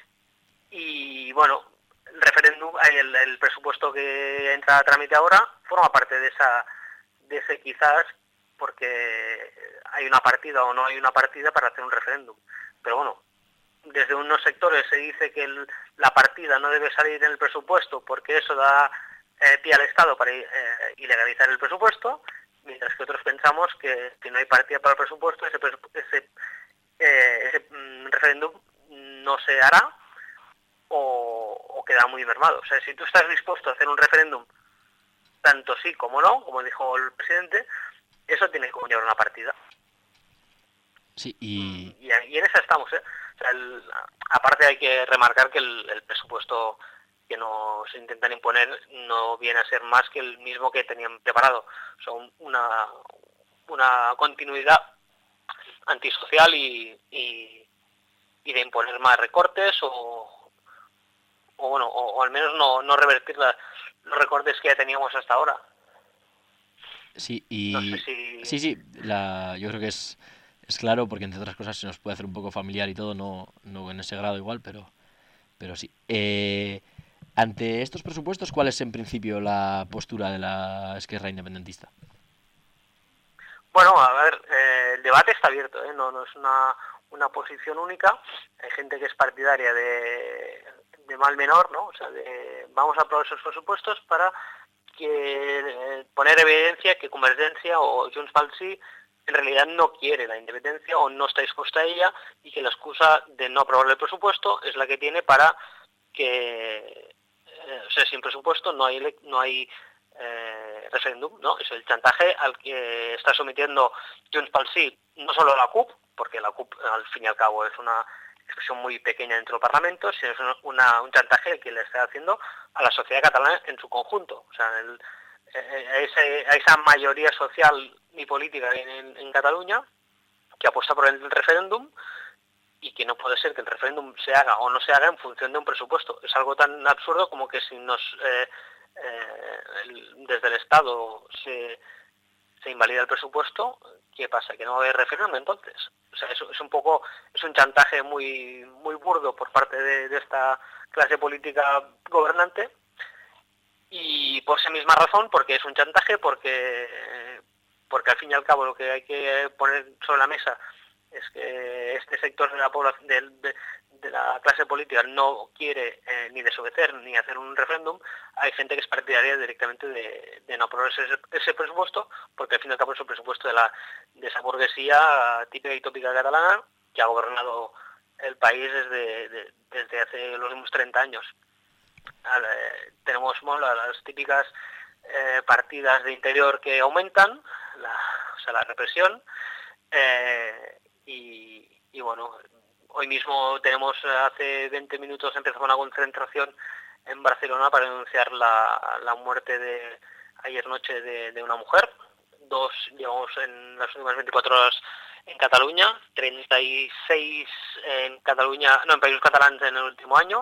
Y bueno, el referéndum, el presupuesto que entra a trámite ahora forma parte de ese quizás, porque hay una partida o no hay una partida para hacer un referéndum. Pero bueno, desde unos sectores se dice que la partida no debe salir en el presupuesto porque eso da pie al Estado para ilegalizar el presupuesto, mientras que otros pensamos que si no hay partida para el presupuesto, ese referéndum no se hará o queda muy mermado. O sea, si tú estás dispuesto a hacer un referéndum tanto sí como no, como dijo el presidente, eso tiene que conllevar una partida. Sí, y en esa estamos, ¿eh? O sea, aparte hay que remarcar que el presupuesto que nos intentan imponer no viene a ser más que el mismo que tenían preparado. O sea, una continuidad antisocial y de imponer más recortes o al menos no revertir los recortes que ya teníamos hasta ahora. Sí, y no sé si... sí, yo creo que es claro, porque entre otras cosas se nos puede hacer un poco familiar y todo, no en ese grado igual, pero sí. Ante estos presupuestos, ¿cuál es en principio la postura de la izquierda independentista? Bueno, a ver, el debate está abierto, ¿eh? No es una posición única. Hay gente que es partidaria de mal menor, ¿no? O sea, vamos a aprobar esos presupuestos para poner evidencia que Convergencia o Junts pel Sí en realidad no quiere la independencia o no está dispuesta a ella, y que la excusa de no aprobar el presupuesto es la que tiene para que, o sea, sin presupuesto no hay referéndum, ¿no? Es el chantaje al que está sometiendo Junts pel Sí, no solo la CUP, porque la CUP al fin y al cabo es una expresión muy pequeña dentro del Parlamento, sino es un chantaje que le está haciendo a la sociedad catalana en su conjunto. O sea, a esa mayoría social y política en Cataluña que apuesta por el referéndum, y que no puede ser que el referéndum se haga o no se haga en función de un presupuesto. Es algo tan absurdo como que si desde el Estado se invalida el presupuesto, ¿qué pasa? ¿Que no va a haber referéndum entonces? O sea, es un chantaje muy, muy burdo por parte de esta clase política gobernante, Y por esa misma razón, porque es un chantaje, porque al fin y al cabo lo que hay que poner sobre la mesa es que este sector de la población, de la clase política no quiere ni desobedecer ni hacer un referéndum. Hay gente que es partidaria directamente de no aprobar ese presupuesto, porque al fin y al cabo es un presupuesto de esa burguesía típica y tópica catalana que ha gobernado el país desde hace los últimos 30 años. Tenemos las típicas partidas de interior que aumentan, la represión, y bueno, hoy mismo tenemos, hace 20 minutos empezó una concentración en Barcelona para denunciar la muerte ayer noche de una mujer. 2 llevamos en las últimas 24 horas en Cataluña, 36 en Països Catalans en el último año.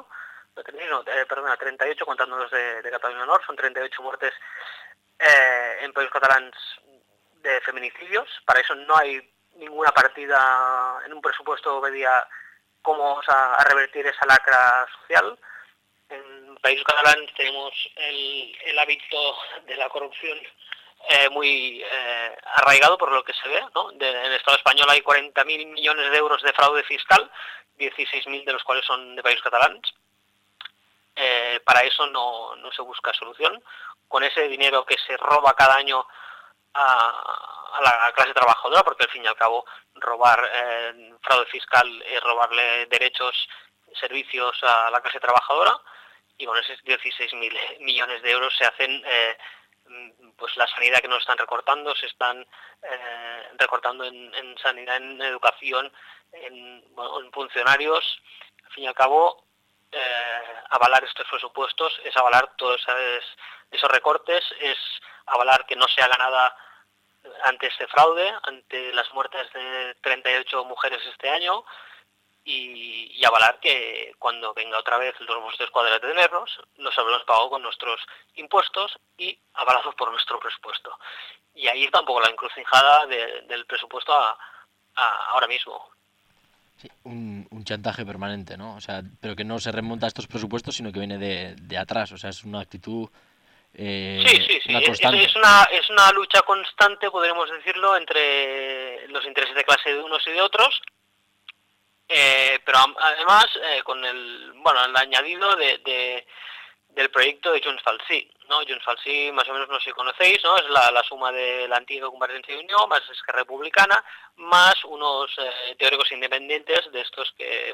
38 contando los de Cataluña Nord, son 38 muertes en Països Catalans de feminicidios. Para eso no hay ninguna partida en un presupuesto que diga cómo vamos a revertir esa lacra social. En Països Catalans tenemos el hábito de la corrupción muy arraigado por lo que se ve, ¿no? En el Estado español hay 40.000 millones de euros de fraude fiscal, 16.000 de los cuales son de Països Catalans. Para eso no se busca solución. Con ese dinero que se roba cada año a la clase trabajadora, porque al fin y al cabo robar fraude fiscal es robarle derechos, servicios a la clase trabajadora, y con esos 16.000 millones de euros se hacen pues la sanidad que nos están recortando, se están recortando en sanidad, en educación, en funcionarios. Al fin y al cabo, avalar estos presupuestos es avalar todos esos recortes, es avalar que no se haga nada ante este fraude, ante las muertes de 38 mujeres este año, y avalar que cuando venga otra vez los Mossos d'Esquadra a detenernos, los habremos pagado con nuestros impuestos y avalados por nuestro presupuesto. Y ahí está un poco la encrucijada del presupuesto ahora mismo. Sí, un chantaje permanente, ¿no? O sea, pero que no se remonta a estos presupuestos, sino que viene de atrás. O sea, es una actitud sí. Una constante. Es una lucha constante, podríamos decirlo, entre los intereses de clase de unos y de otros, pero además con el añadido del proyecto de Junts pel Sí, ¿no? Junts pel Sí, más o menos, no sé si conocéis, ¿no? Es la suma de la antigua Convergencia y Unió, más Esquerra Republicana, más unos teóricos independientes de estos que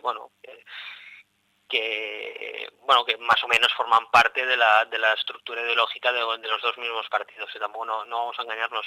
más o menos forman parte de la estructura ideológica de los dos mismos partidos, y tampoco no vamos a engañarnos.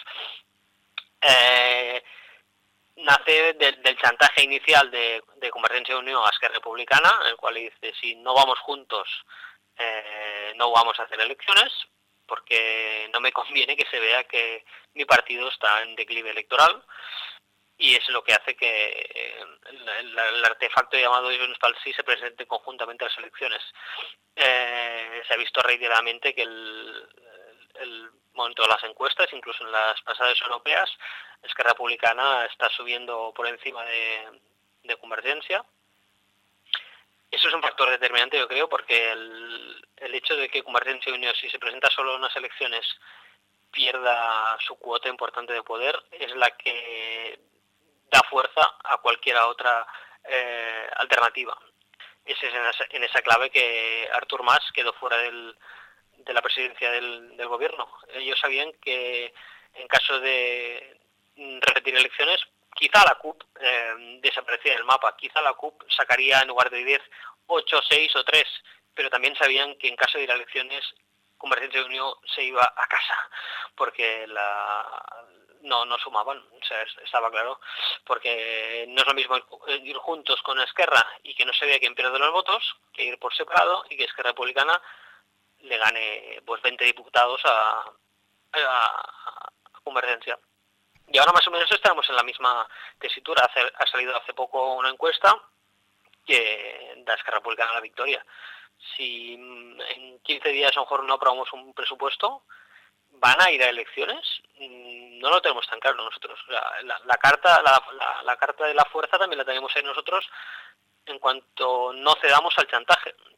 Nace del chantaje inicial de Convergencia y Unió a Esquerra Republicana, en el cual dice: si no vamos juntos, no vamos a hacer elecciones, porque no me conviene que se vea que mi partido está en declive electoral. Y es lo que hace que el artefacto llamado Junts pel Sí se presente conjuntamente a las elecciones. Se ha visto reiteradamente que el momento de las encuestas, incluso en las pasadas europeas, Esquerra Republicana está subiendo por encima de Convergencia. Eso es un factor determinante, yo creo, porque el hecho de que Convergencia y Unió, si se presenta solo en unas elecciones, pierda su cuota importante de poder, es la que da fuerza a cualquier otra alternativa. Es en esa clave que Artur Mas quedó fuera de la presidencia del gobierno. Ellos sabían que en caso de repetir elecciones, quizá la CUP desaparecía del mapa, quizá la CUP sacaría en lugar de 10, 8, 6 o 3, pero también sabían que en caso de ir a elecciones, Convergencia y Unió se iba a casa, porque no sumaban, o sea, estaba claro, porque no es lo mismo ir juntos con Esquerra y que no se vea quién pierde los votos, que ir por separado y que Esquerra Republicana le gane pues 20 diputados a Convergencia. Y ahora más o menos estamos en la misma tesitura. Ha salido hace poco una encuesta que da a Esquerra Republicana la victoria. Si en 15 días a lo mejor no aprobamos un presupuesto, ¿van a ir a elecciones? No lo tenemos tan claro nosotros. La carta de la fuerza también la tenemos ahí nosotros en cuanto no cedamos al chantaje.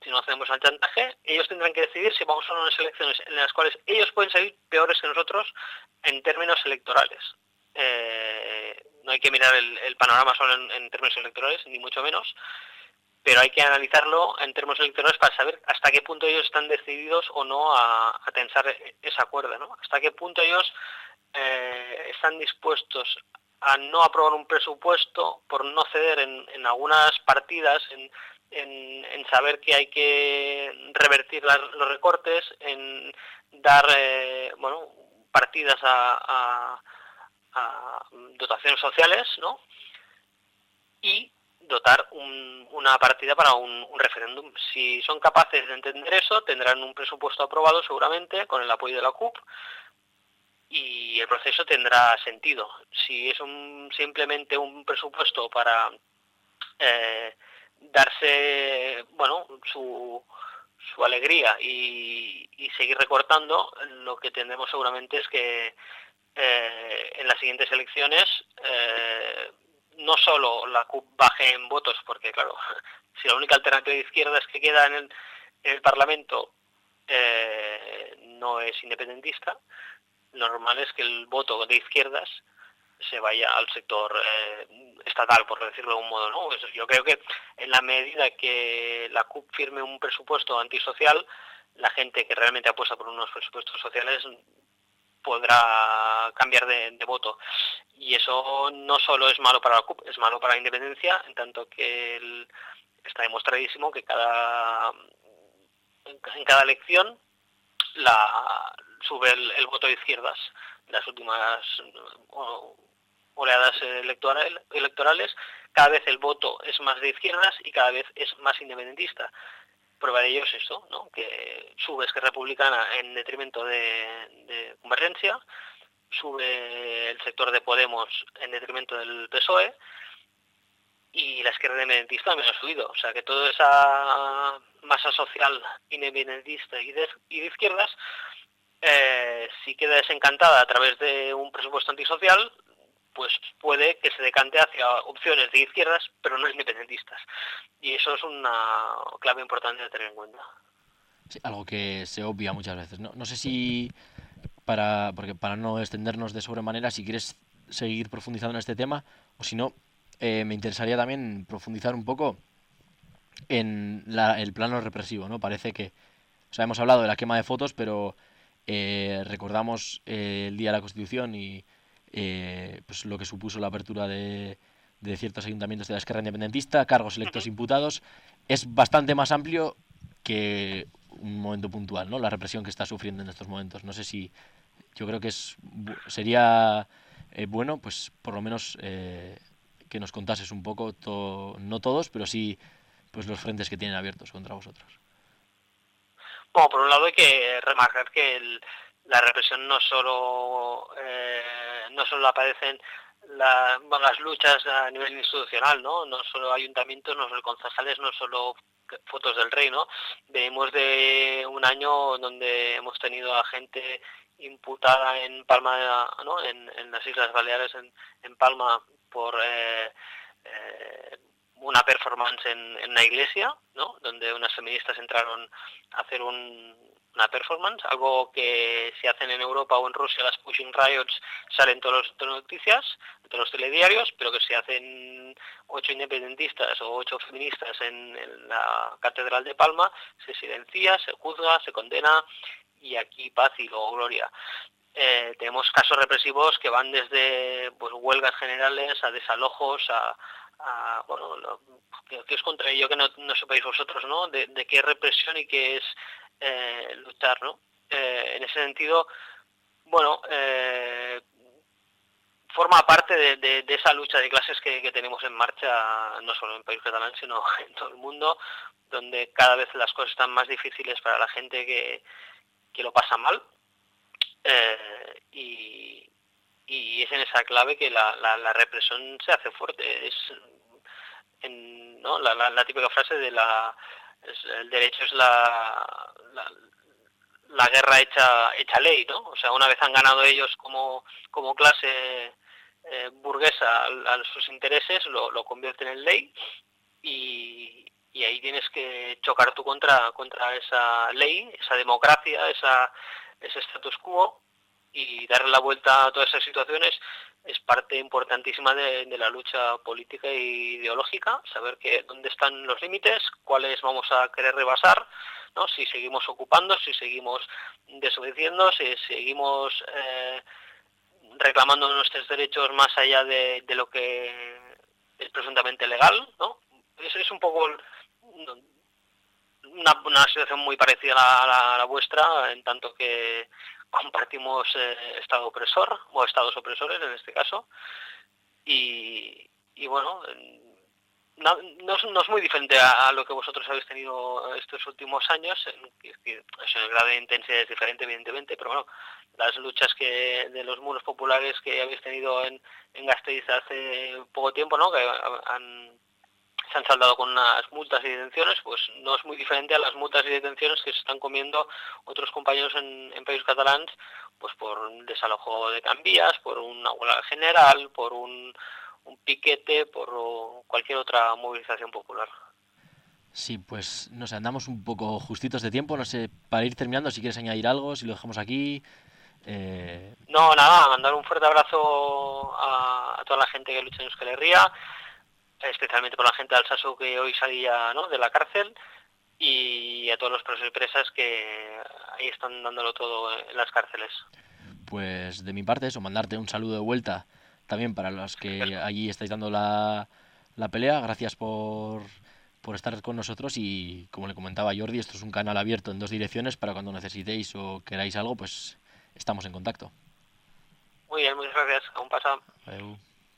si no cedemos al chantaje, ellos tendrán que decidir si vamos a unas elecciones en las cuales ellos pueden salir peores que nosotros en términos electorales. No hay que mirar el panorama solo en términos electorales, ni mucho menos, pero hay que analizarlo en términos electorales para saber hasta qué punto ellos están decididos o no a tensar esa cuerda, ¿no? Hasta qué punto ellos están dispuestos a no aprobar un presupuesto por no ceder en algunas partidas, en saber que hay que revertir los recortes, en dar partidas a dotaciones sociales, ¿no? Y dotar una partida para un referéndum. Si son capaces de entender eso, tendrán un presupuesto aprobado seguramente con el apoyo de la CUP y el proceso tendrá sentido. Si es simplemente un presupuesto para darse su alegría y seguir recortando, lo que tendremos seguramente es que en las siguientes elecciones no solo la CUP baje en votos, porque claro, si la única alternativa de izquierdas que queda en el Parlamento no es independentista, lo normal es que el voto de izquierdas se vaya al sector estatal, por decirlo de algún modo, ¿no? Pues yo creo que en la medida que la CUP firme un presupuesto antisocial, la gente que realmente apuesta por unos presupuestos sociales podrá cambiar de voto. Y eso no solo es malo para la CUP, es malo para la independencia, en tanto que está demostradísimo que en cada elección sube el voto de izquierdas. Las últimas oleadas electorales, cada vez el voto es más de izquierdas y cada vez es más independentista. Prueba de ello es esto, ¿no? Que sube Esquerra Republicana en detrimento de Convergencia, sube el sector de Podemos en detrimento del PSOE y la izquierda independentista también ha subido. O sea que toda esa masa social independentista y de izquierdas, si queda desencantada a través de un presupuesto antisocial, pues puede que se decante hacia opciones de izquierdas, pero no independentistas. Y eso es una clave importante de tener en cuenta. Sí, algo que se obvia muchas veces, ¿no? No sé si, para no extendernos de sobremanera, si quieres seguir profundizando en este tema, o si no, me interesaría también profundizar un poco en el plano represivo, ¿no? Parece que, hemos hablado de la quema de fotos, pero recordamos el Día de la Constitución y pues lo que supuso la apertura de ciertos ayuntamientos de la izquierda independentista, cargos electos imputados. Es bastante más amplio que un momento puntual, ¿no? La represión que está sufriendo en estos momentos. No sé si, yo creo que sería bueno, pues por lo menos que nos contases un poco, no todos, pero sí pues los frentes que tienen abiertos contra vosotros. Bueno, por un lado hay que remarcar que la represión no solo aparecen las luchas a nivel institucional, ¿no? No solo ayuntamientos, no solo concejales, no solo fotos del rey, ¿no? Venimos de un año donde hemos tenido a gente imputada en Palma, ¿no? En las Islas Baleares, en Palma, por una performance en una iglesia, ¿no? Donde unas feministas entraron a hacer una performance, algo que se hacen en Europa o en Rusia, las Pushing Riots, salen todas las noticias, en todos los telediarios, pero que se hacen 8 independentistas o 8 feministas en la Catedral de Palma, se silencia, se juzga, se condena, y aquí paz y luego gloria. Tenemos casos represivos que van desde pues huelgas generales a desalojos, que os contaré yo que no sepáis vosotros, ¿no? De qué es represión y qué es luchar, ¿no? En ese sentido, forma parte de esa lucha de clases que tenemos en marcha, no solo en el país catalán, sino en todo el mundo, donde cada vez las cosas están más difíciles para la gente que lo pasa mal, y es en esa clave que la represión se hace fuerte. Es ¿no? la típica frase de el derecho es la guerra hecha ley, ¿no? O sea, una vez han ganado ellos como clase burguesa a sus intereses, lo convierten en ley, y y ahí tienes que chocar tú contra esa ley, esa democracia, ese status quo, y darle la vuelta a todas esas situaciones es parte importantísima de la lucha política e ideológica, saber dónde están los límites, cuáles vamos a querer rebasar, ¿no? Si seguimos ocupando, si seguimos desobedeciendo, si seguimos reclamando nuestros derechos más allá de lo que es presuntamente legal, ¿no? Eso es un poco una situación muy parecida a la vuestra, en tanto que compartimos Estado opresor, o estados opresores en este caso, y bueno, no es muy diferente a lo que vosotros habéis tenido estos últimos años, el grado de intensidad es diferente evidentemente, pero bueno, las luchas de los muros populares que habéis tenido en Gasteiz hace poco tiempo, ¿no? Que se han saldado con unas multas y detenciones, pues no es muy diferente a las multas y detenciones que se están comiendo otros compañeros en Països Catalans, pues por un desalojo de tranvías, por una huelga general, por un piquete, por cualquier otra movilización popular. Sí, pues no sé, andamos un poco justitos de tiempo, no sé, para ir terminando, si quieres añadir algo, si lo dejamos aquí. No, nada, mandar un fuerte abrazo a toda la gente que lucha en Euskal Herria, especialmente por la gente de Alsasu que hoy salía, ¿no?, de la cárcel, y a todos los presos y presas que ahí están dándolo todo en las cárceles. Pues de mi parte eso, mandarte un saludo de vuelta también para los que allí estáis dando la pelea. Gracias por estar con nosotros, y como le comentaba a Jordi, esto es un canal abierto en 2 direcciones para cuando necesitéis o queráis algo, pues estamos en contacto. Muy bien, muchas gracias. Aún pasa. Adeu.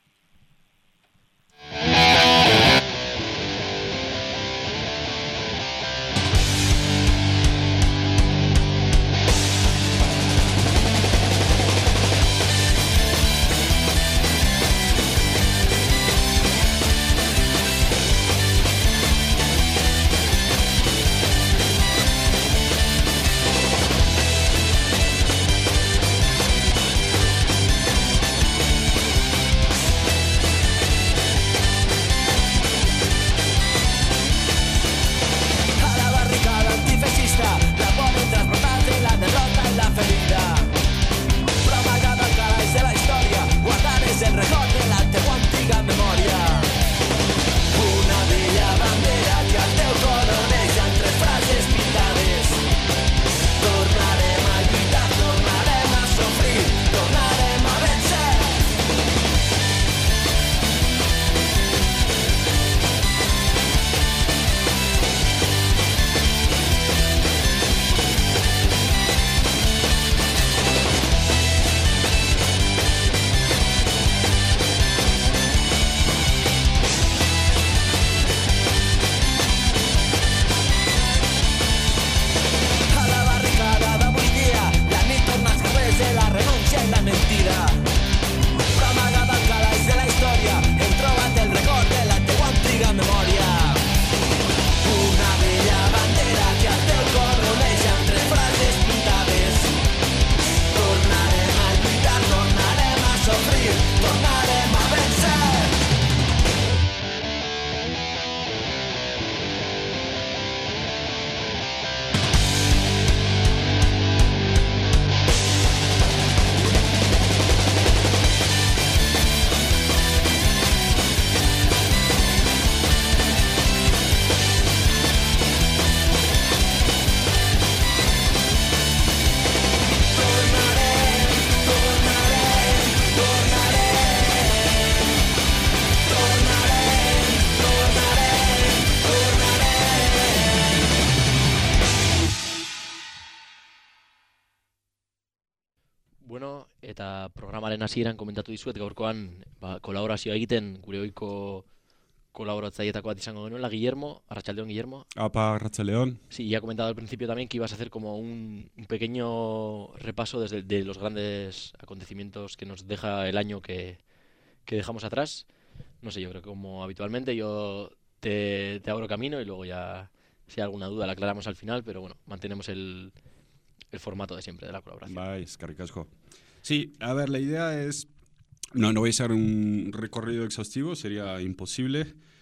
Eta programaren hasieran komentatu dizuet gaurkoan kolaborazioa egiten gure ohiko kolaboratzaileetako bat izango genuela, Guillermo. Arratsaldeon, Guillermo. Apa, arratsaldeon. Sí, ya he comentado al principio también que ibas a hacer como un pequeño repaso de los grandes acontecimientos que nos deja el año que dejamos atrás. No sé, yo creo que como habitualmente yo te abro camino y luego ya, si hay alguna duda, la aclaramos al final, pero bueno, mantenemos el formato de siempre de la colaboración. Bai, eskerrik asko. Sí, a ver, la idea es... No voy a hacer un recorrido exhaustivo, sería imposible.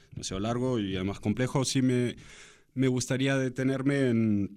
demasiado largo y además complejo. Sí me gustaría detenerme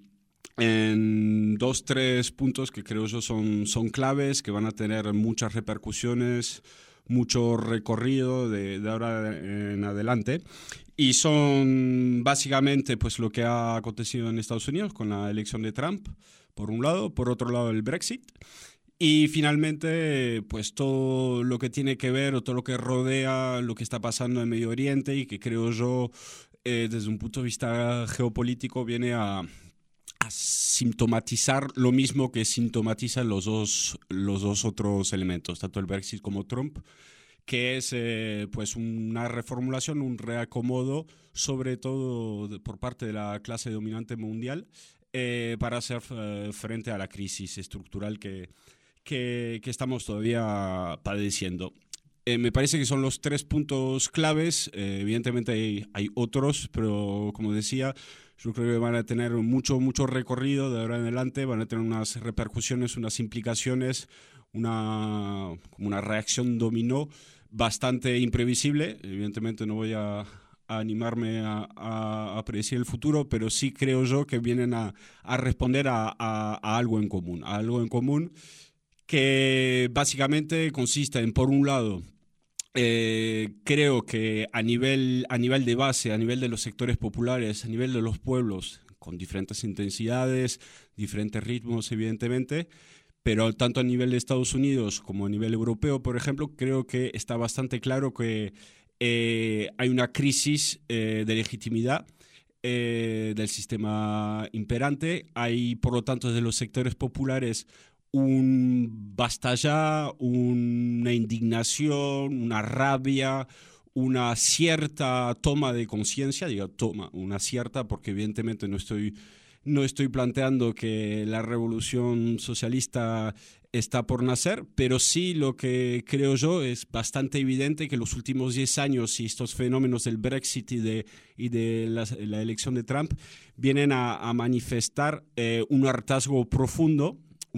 en 2-3 puntos que creo yo son claves, que van a tener muchas repercusiones, mucho recorrido de ahora en adelante, y son básicamente pues lo que ha acontecido en Estados Unidos con la elección de Trump, por un lado, por otro lado el Brexit, y finalmente pues todo lo que tiene que ver o todo lo que rodea lo que está pasando en Medio Oriente y que creo yo desde un punto de vista geopolítico viene a sintomatizar lo mismo que sintomatizan los dos otros elementos, tanto el Brexit como Trump, que es pues una reformulación, un reacomodo, sobre todo por parte de la clase dominante mundial, para hacer frente a la crisis estructural que estamos todavía padeciendo. Me parece que son los 3 puntos claves. Evidentemente hay otros, pero como decía, yo creo que van a tener mucho recorrido de ahora en adelante, van a tener unas repercusiones, unas implicaciones, como una reacción dominó bastante imprevisible. Evidentemente no voy a animarme a predecir el futuro, pero sí creo yo que vienen a responder a algo en común, que básicamente consiste en, por un lado, creo que a nivel de base, a nivel de los sectores populares, a nivel de los pueblos, con diferentes intensidades, diferentes ritmos, evidentemente, pero tanto a nivel de Estados Unidos como a nivel europeo, por ejemplo, creo que está bastante claro que hay una crisis de legitimidad del sistema imperante. Hay, por lo tanto, desde los sectores populares un basta ya, una indignación, una rabia, una cierta toma de conciencia, una cierta, porque evidentemente no estoy planteando que la revolución socialista está por nacer, pero sí lo que creo yo es bastante evidente que los últimos 10 años y estos fenómenos del Brexit y de la elección de Trump vienen a manifestar un hartazgo profundo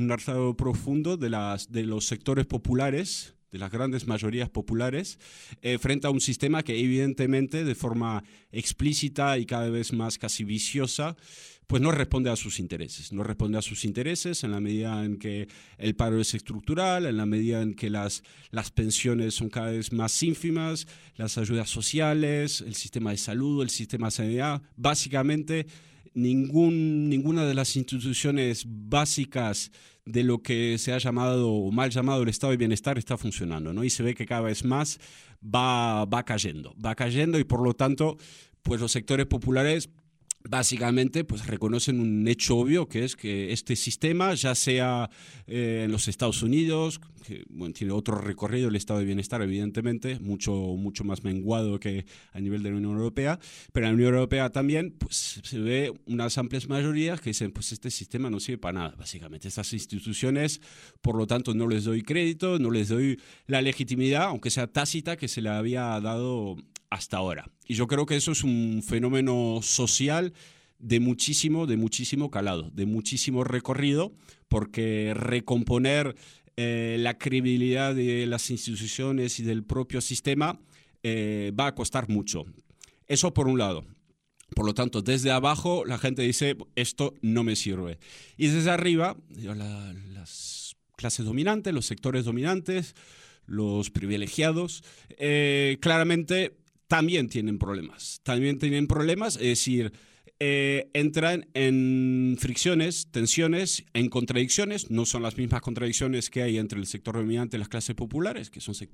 de los sectores populares, de las grandes mayorías populares, frente a un sistema que evidentemente de forma explícita y cada vez más casi viciosa, pues no responde a sus intereses. No responde a sus intereses en la medida en que el paro es estructural, en la medida en que las pensiones son cada vez más ínfimas, las ayudas sociales, el sistema de salud, el sistema de sanidad, básicamente ninguna de las instituciones básicas de lo que se ha llamado o mal llamado el estado de bienestar está funcionando, ¿no? Y se ve que cada vez más va cayendo y por lo tanto pues los sectores populares básicamente pues reconocen un hecho obvio, que es que este sistema, ya sea en los Estados Unidos, que bueno, tiene otro recorrido el estado de bienestar evidentemente, mucho más menguado que a nivel de la Unión Europea, pero en la Unión Europea también pues se ve unas amplias mayorías que dicen pues este sistema no sirve para nada, básicamente. Estas instituciones, por lo tanto, no les doy crédito, no les doy la legitimidad, aunque sea tácita, que se le había dado hasta ahora. Y yo creo que eso es un fenómeno social de muchísimo calado, de muchísimo recorrido, porque recomponer la credibilidad de las instituciones y del propio sistema va a costar mucho. Eso por un lado. Por lo tanto, desde abajo la gente dice, esto no me sirve. Y desde arriba, las clases dominantes, los sectores dominantes, los privilegiados, claramente también tienen problemas, es decir, entran en fricciones, tensiones, en contradicciones. No son las mismas contradicciones que hay entre el sector dominante y las clases populares, que son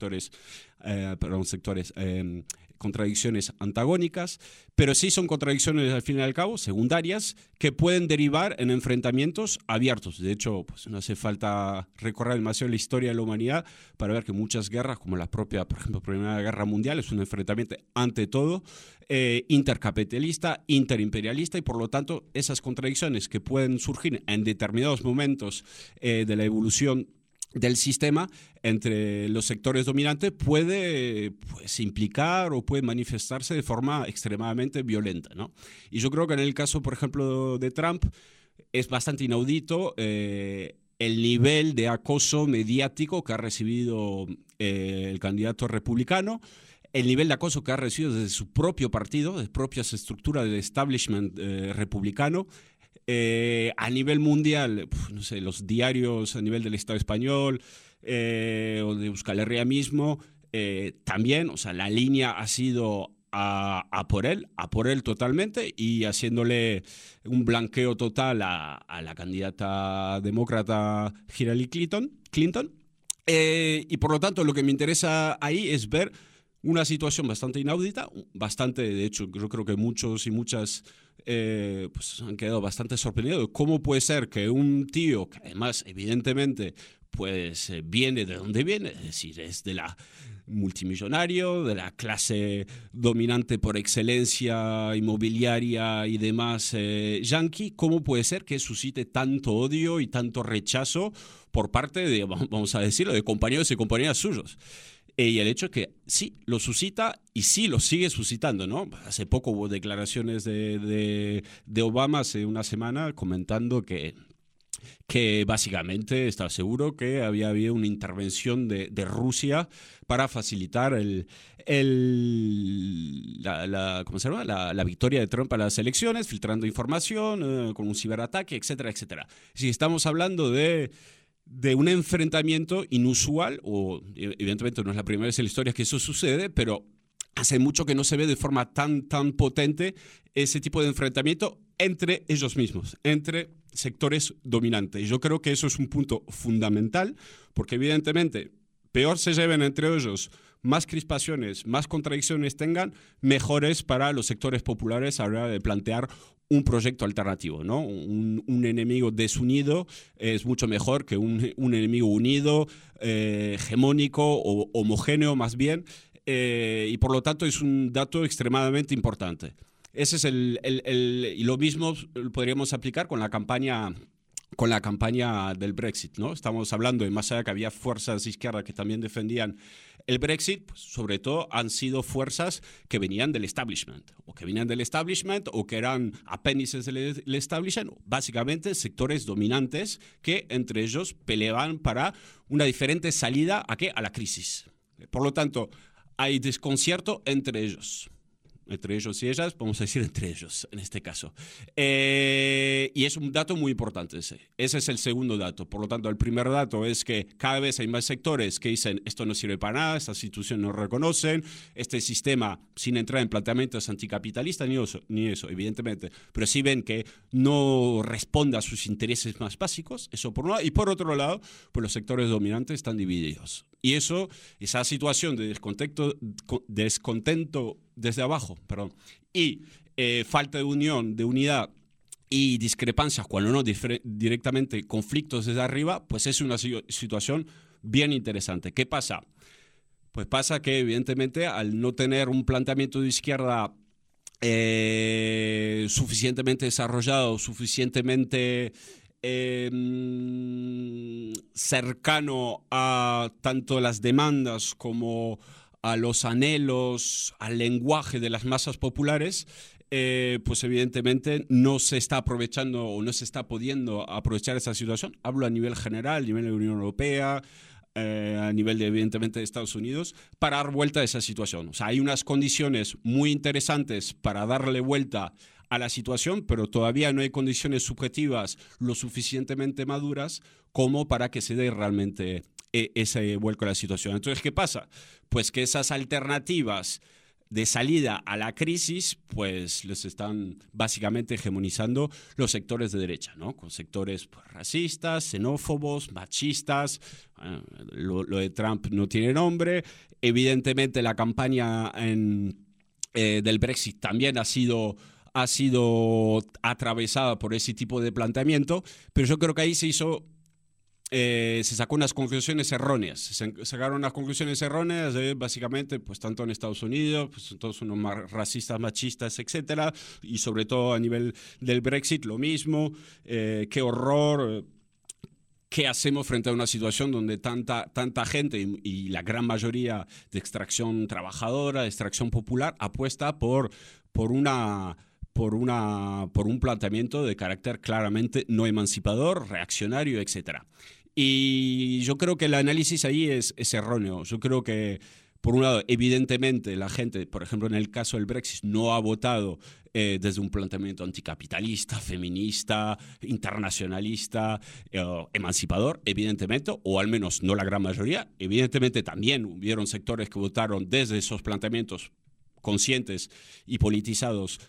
contradicciones antagónicas, pero sí son contradicciones al fin y al cabo secundarias que pueden derivar en enfrentamientos abiertos. De hecho, pues no hace falta recorrer demasiado la historia de la humanidad para ver que muchas guerras, como la propia, por ejemplo, Primera Guerra Mundial, es un enfrentamiento ante todo intercapitalista, interimperialista, y por lo tanto esas contradicciones que pueden surgir en determinados momentos de la evolución del sistema entre los sectores dominantes puede pues, implicar o puede manifestarse de forma extremadamente violenta, ¿no? Y yo creo que en el caso, por ejemplo, de Trump, es bastante inaudito el nivel de acoso mediático que ha recibido el candidato republicano, el nivel de acoso que ha recibido desde su propio partido, de propias estructuras del establishment republicano, a nivel mundial, no sé, los diarios a nivel del Estado español o de Euskal Herria mismo, también, o sea, la línea ha sido a por él totalmente, y haciéndole un blanqueo total a la candidata demócrata Hillary Clinton. Y por lo tanto, lo que me interesa ahí es ver una situación bastante inaudita, de hecho, yo creo que muchos y muchas pues han quedado bastante sorprendidos. ¿Cómo puede ser que un tío, que además evidentemente pues viene de donde viene, es decir, es de la multimillonario, de la clase dominante por excelencia inmobiliaria y demás yankee, cómo puede ser que suscite tanto odio y tanto rechazo por parte de, vamos a decirlo, de compañeros y compañeras suyos? Y el hecho es que sí, lo suscita y sí lo sigue suscitando, ¿no? Hace poco hubo declaraciones de Obama, hace una semana, comentando que básicamente estaba seguro que había habido una intervención de Rusia para facilitar ¿cómo se llama? La victoria de Trump a las elecciones, filtrando información, con un ciberataque, etcétera, etcétera. Si estamos hablando de un enfrentamiento inusual, o evidentemente no es la primera vez en la historia que eso sucede, pero hace mucho que no se ve de forma tan potente ese tipo de enfrentamiento entre ellos mismos, entre sectores dominantes. Y yo creo que eso es un punto fundamental, porque evidentemente peor se lleven entre ellos, más crispaciones, más contradicciones tengan, mejores para los sectores populares a la hora de plantear un proyecto alternativo, ¿no? Un enemigo desunido es mucho mejor que un enemigo unido, hegemónico o homogéneo más bien, y por lo tanto es un dato extremadamente importante. Ese es y lo mismo podríamos aplicar con la campaña del Brexit, ¿no? Estamos hablando de más allá que había fuerzas de izquierda que también defendían el Brexit, pues sobre todo han sido fuerzas que venían del establishment, o que eran apéndices del establishment, básicamente sectores dominantes que entre ellos peleaban para una diferente salida a la crisis. Por lo tanto, hay desconcierto entre ellos y ellas, vamos a decir entre ellos en este caso. Y es un dato muy importante ese. Ese es el segundo dato. Por lo tanto, el primer dato es que cada vez hay más sectores que dicen esto no sirve para nada, esta institución no reconocen, este sistema, sin entrar en planteamientos anticapitalistas ni eso, evidentemente, pero sí ven que no responde a sus intereses más básicos, eso por un lado, y por otro lado, pues los sectores dominantes están divididos. Y esa situación de descontento desde abajo, y falta de unión, de unidad y discrepancias, cuando no directamente conflictos desde arriba, pues es una situación bien interesante. ¿Qué pasa? Pues pasa que evidentemente al no tener un planteamiento de izquierda suficientemente desarrollado, suficientemente cercano a tanto las demandas como a los anhelos, al lenguaje de las masas populares, pues evidentemente no se está aprovechando o no se está pudiendo aprovechar esa situación. Hablo a nivel general, a nivel de la Unión Europea, a nivel evidentemente de Estados Unidos, para dar vuelta a esa situación. O sea, hay unas condiciones muy interesantes para darle vuelta a la situación, pero todavía no hay condiciones subjetivas lo suficientemente maduras como para que se dé realmente ese vuelco a la situación. Entonces, ¿qué pasa? Pues que esas alternativas de salida a la crisis, pues les están básicamente hegemonizando los sectores de derecha, ¿no? Con sectores pues, racistas, xenófobos, machistas. Lo de Trump no tiene nombre. Evidentemente, la campaña del Brexit también ha sido atravesada por ese tipo de planteamiento, pero yo creo que ahí se sacó unas conclusiones erróneas. Se sacaron unas conclusiones erróneas básicamente, pues tanto en Estados Unidos, pues todos unos más racistas, machistas, etcétera, y sobre todo a nivel del Brexit lo mismo. Qué horror. ¿Qué hacemos frente a una situación donde tanta gente y la gran mayoría de extracción trabajadora, de extracción popular, apuesta por un planteamiento de carácter claramente no emancipador, reaccionario, etcétera? Y yo creo que el análisis ahí es erróneo. Yo creo que por un lado, evidentemente la gente, por ejemplo, en el caso del Brexit, no ha votado desde un planteamiento anticapitalista, feminista, internacionalista, emancipador, evidentemente, o al menos no la gran mayoría. Evidentemente también hubieron sectores que votaron desde esos planteamientos conscientes y politizados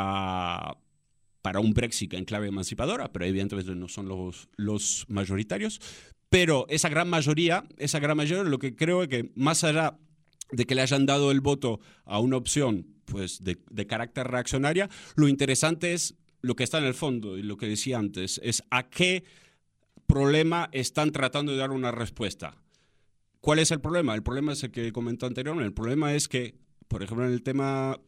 para un Brexit en clave emancipadora, pero evidentemente no son los mayoritarios. Pero esa gran mayoría, lo que creo es que más allá de que le hayan dado el voto a una opción pues de carácter reaccionaria, lo interesante es lo que está en el fondo, y lo que decía antes, es a qué problema están tratando de dar una respuesta. ¿Cuál es el problema? El problema es el que comentó anteriormente. El problema es que, por ejemplo, en el tema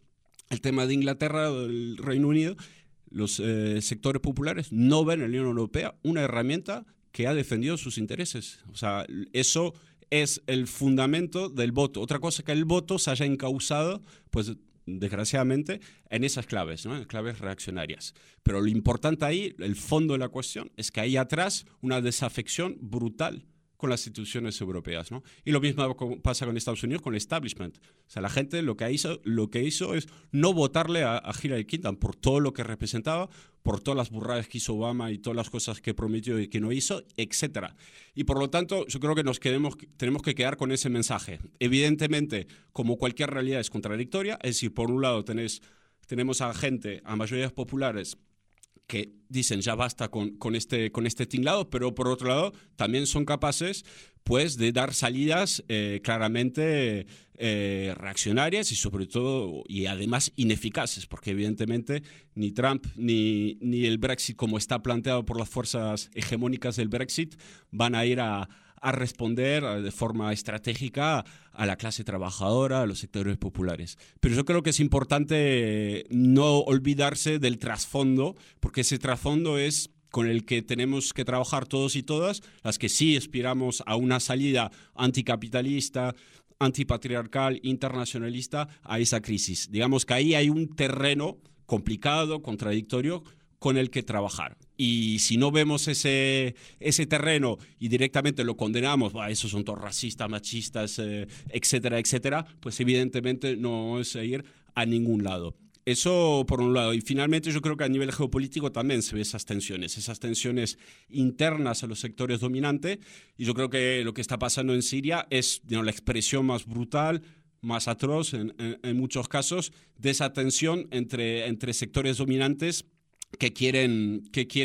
de Inglaterra o del Reino Unido, los sectores populares no ven en la Unión Europea una herramienta que ha defendido sus intereses. O sea, eso es el fundamento del voto. Otra cosa es que el voto se haya encauzado, pues desgraciadamente, en esas claves, ¿no? En claves reaccionarias. Pero lo importante ahí, el fondo de la cuestión, es que hay atrás una desafección brutal con las instituciones europeas, ¿no? Y lo mismo pasa con Estados Unidos, con el establishment. O sea, la gente lo que hizo es no votarle a Hillary Clinton por todo lo que representaba, por todas las burradas que hizo Obama y todas las cosas que prometió y que no hizo, etc. Y por lo tanto, yo creo que tenemos que quedar con ese mensaje. Evidentemente, como cualquier realidad es contradictoria, es decir, por un lado tenemos a gente, a mayorías populares, que dicen ya basta con este tinglado, pero por otro lado también son capaces pues de dar salidas claramente reaccionarias y sobre todo y además ineficaces, porque evidentemente ni Trump ni el Brexit como está planteado por las fuerzas hegemónicas del Brexit van a ir a responder de forma estratégica a la clase trabajadora, a los sectores populares. Pero yo creo que es importante no olvidarse del trasfondo, porque ese trasfondo es con el que tenemos que trabajar todos y todas, las que sí aspiramos a una salida anticapitalista, antipatriarcal, internacionalista a esa crisis. Digamos que ahí hay un terreno complicado, contradictorio, con el que trabajar. Y si no vemos ese terreno y directamente lo condenamos, esos son todos racistas, machistas, etcétera, etcétera, pues evidentemente no vamos a ir a ningún lado. Eso por un lado. Y finalmente yo creo que a nivel geopolítico también se ven esas tensiones internas a los sectores dominantes. Y yo creo que lo que está pasando en Siria es la expresión más brutal, más atroz en muchos casos, de esa tensión entre sectores dominantes que quieren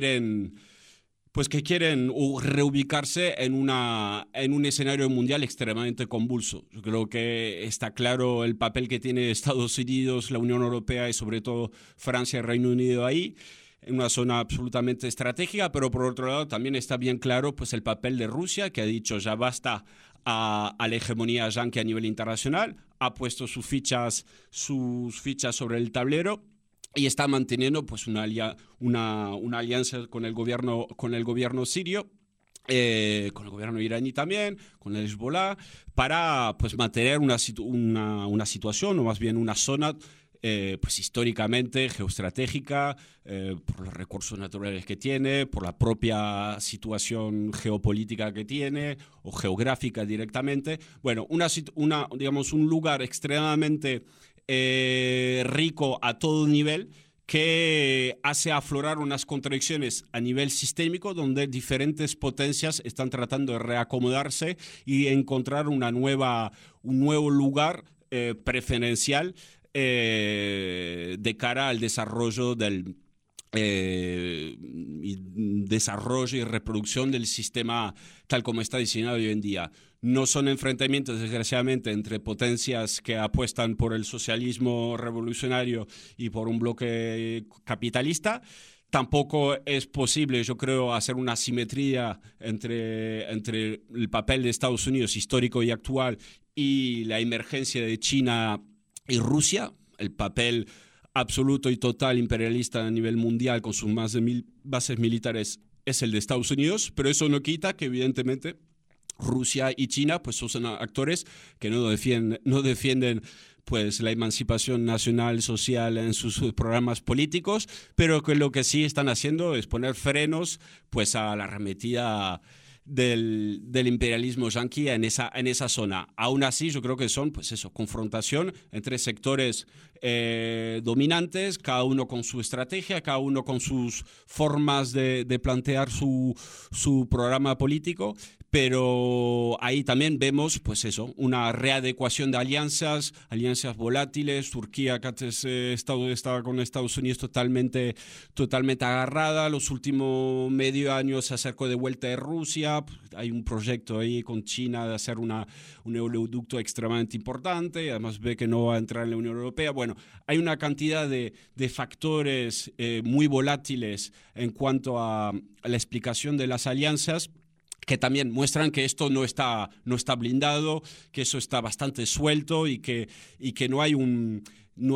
reubicarse en un escenario mundial extremadamente convulso. Yo creo que está claro el papel que tiene Estados Unidos, la Unión Europea y sobre todo Francia y Reino Unido ahí, en una zona absolutamente estratégica, pero por otro lado también está bien claro pues el papel de Rusia, que ha dicho ya basta a la hegemonía yanqui a nivel internacional, ha puesto sus fichas sobre el tablero y está manteniendo pues una alianza con el gobierno sirio, con el gobierno iraní también, con el Hezbollah, para pues mantener una situación, o más bien una zona pues históricamente geoestratégica, por los recursos naturales que tiene, por la propia situación geopolítica que tiene, o geográfica directamente. Bueno, un lugar extremadamente rico a todo nivel, que hace aflorar unas contradicciones a nivel sistémico donde diferentes potencias están tratando de reacomodarse y encontrar un nuevo lugar preferencial de cara al desarrollo desarrollo y reproducción del sistema tal como está diseñado hoy en día. No son enfrentamientos, desgraciadamente, entre potencias que apuestan por el socialismo revolucionario y por un bloque capitalista. Tampoco es posible, yo creo, hacer una simetría entre el papel de Estados Unidos histórico y actual y la emergencia de China y Rusia, el papel absoluto y total imperialista a nivel mundial con sus más de 1.000 bases militares es el de Estados Unidos, pero eso no quita que evidentemente Rusia y China pues son actores que no defienden pues la emancipación nacional social en sus programas políticos, pero que lo que sí están haciendo es poner frenos pues a la arremetida del imperialismo yanqui en esa zona. Aún así, yo creo que son, pues eso, confrontación entre sectores dominantes, cada uno con su estrategia, cada uno con sus formas de plantear su programa político, pero ahí también vemos, pues eso, una readecuación de alianzas volátiles. Turquía, que antes estaba con Estados Unidos totalmente agarrada, los últimos medio año se acercó de vuelta de Rusia, hay un proyecto ahí con China de hacer un oleoducto extremadamente importante, además ve que no va a entrar en la Unión Europea. Bueno, hay una cantidad de factores muy volátiles en cuanto a la explicación de las alianzas, que también muestran que esto no está blindado, que eso está bastante suelto y que no hay un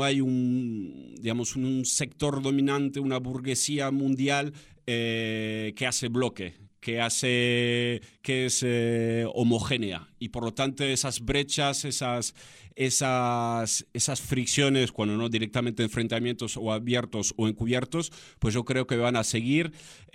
sector dominante, una burguesía mundial que hace bloque, que es homogénea, y por lo tanto esas brechas, esas fricciones, cuando no directamente enfrentamientos o abiertos o encubiertos, pues yo creo que van a seguir,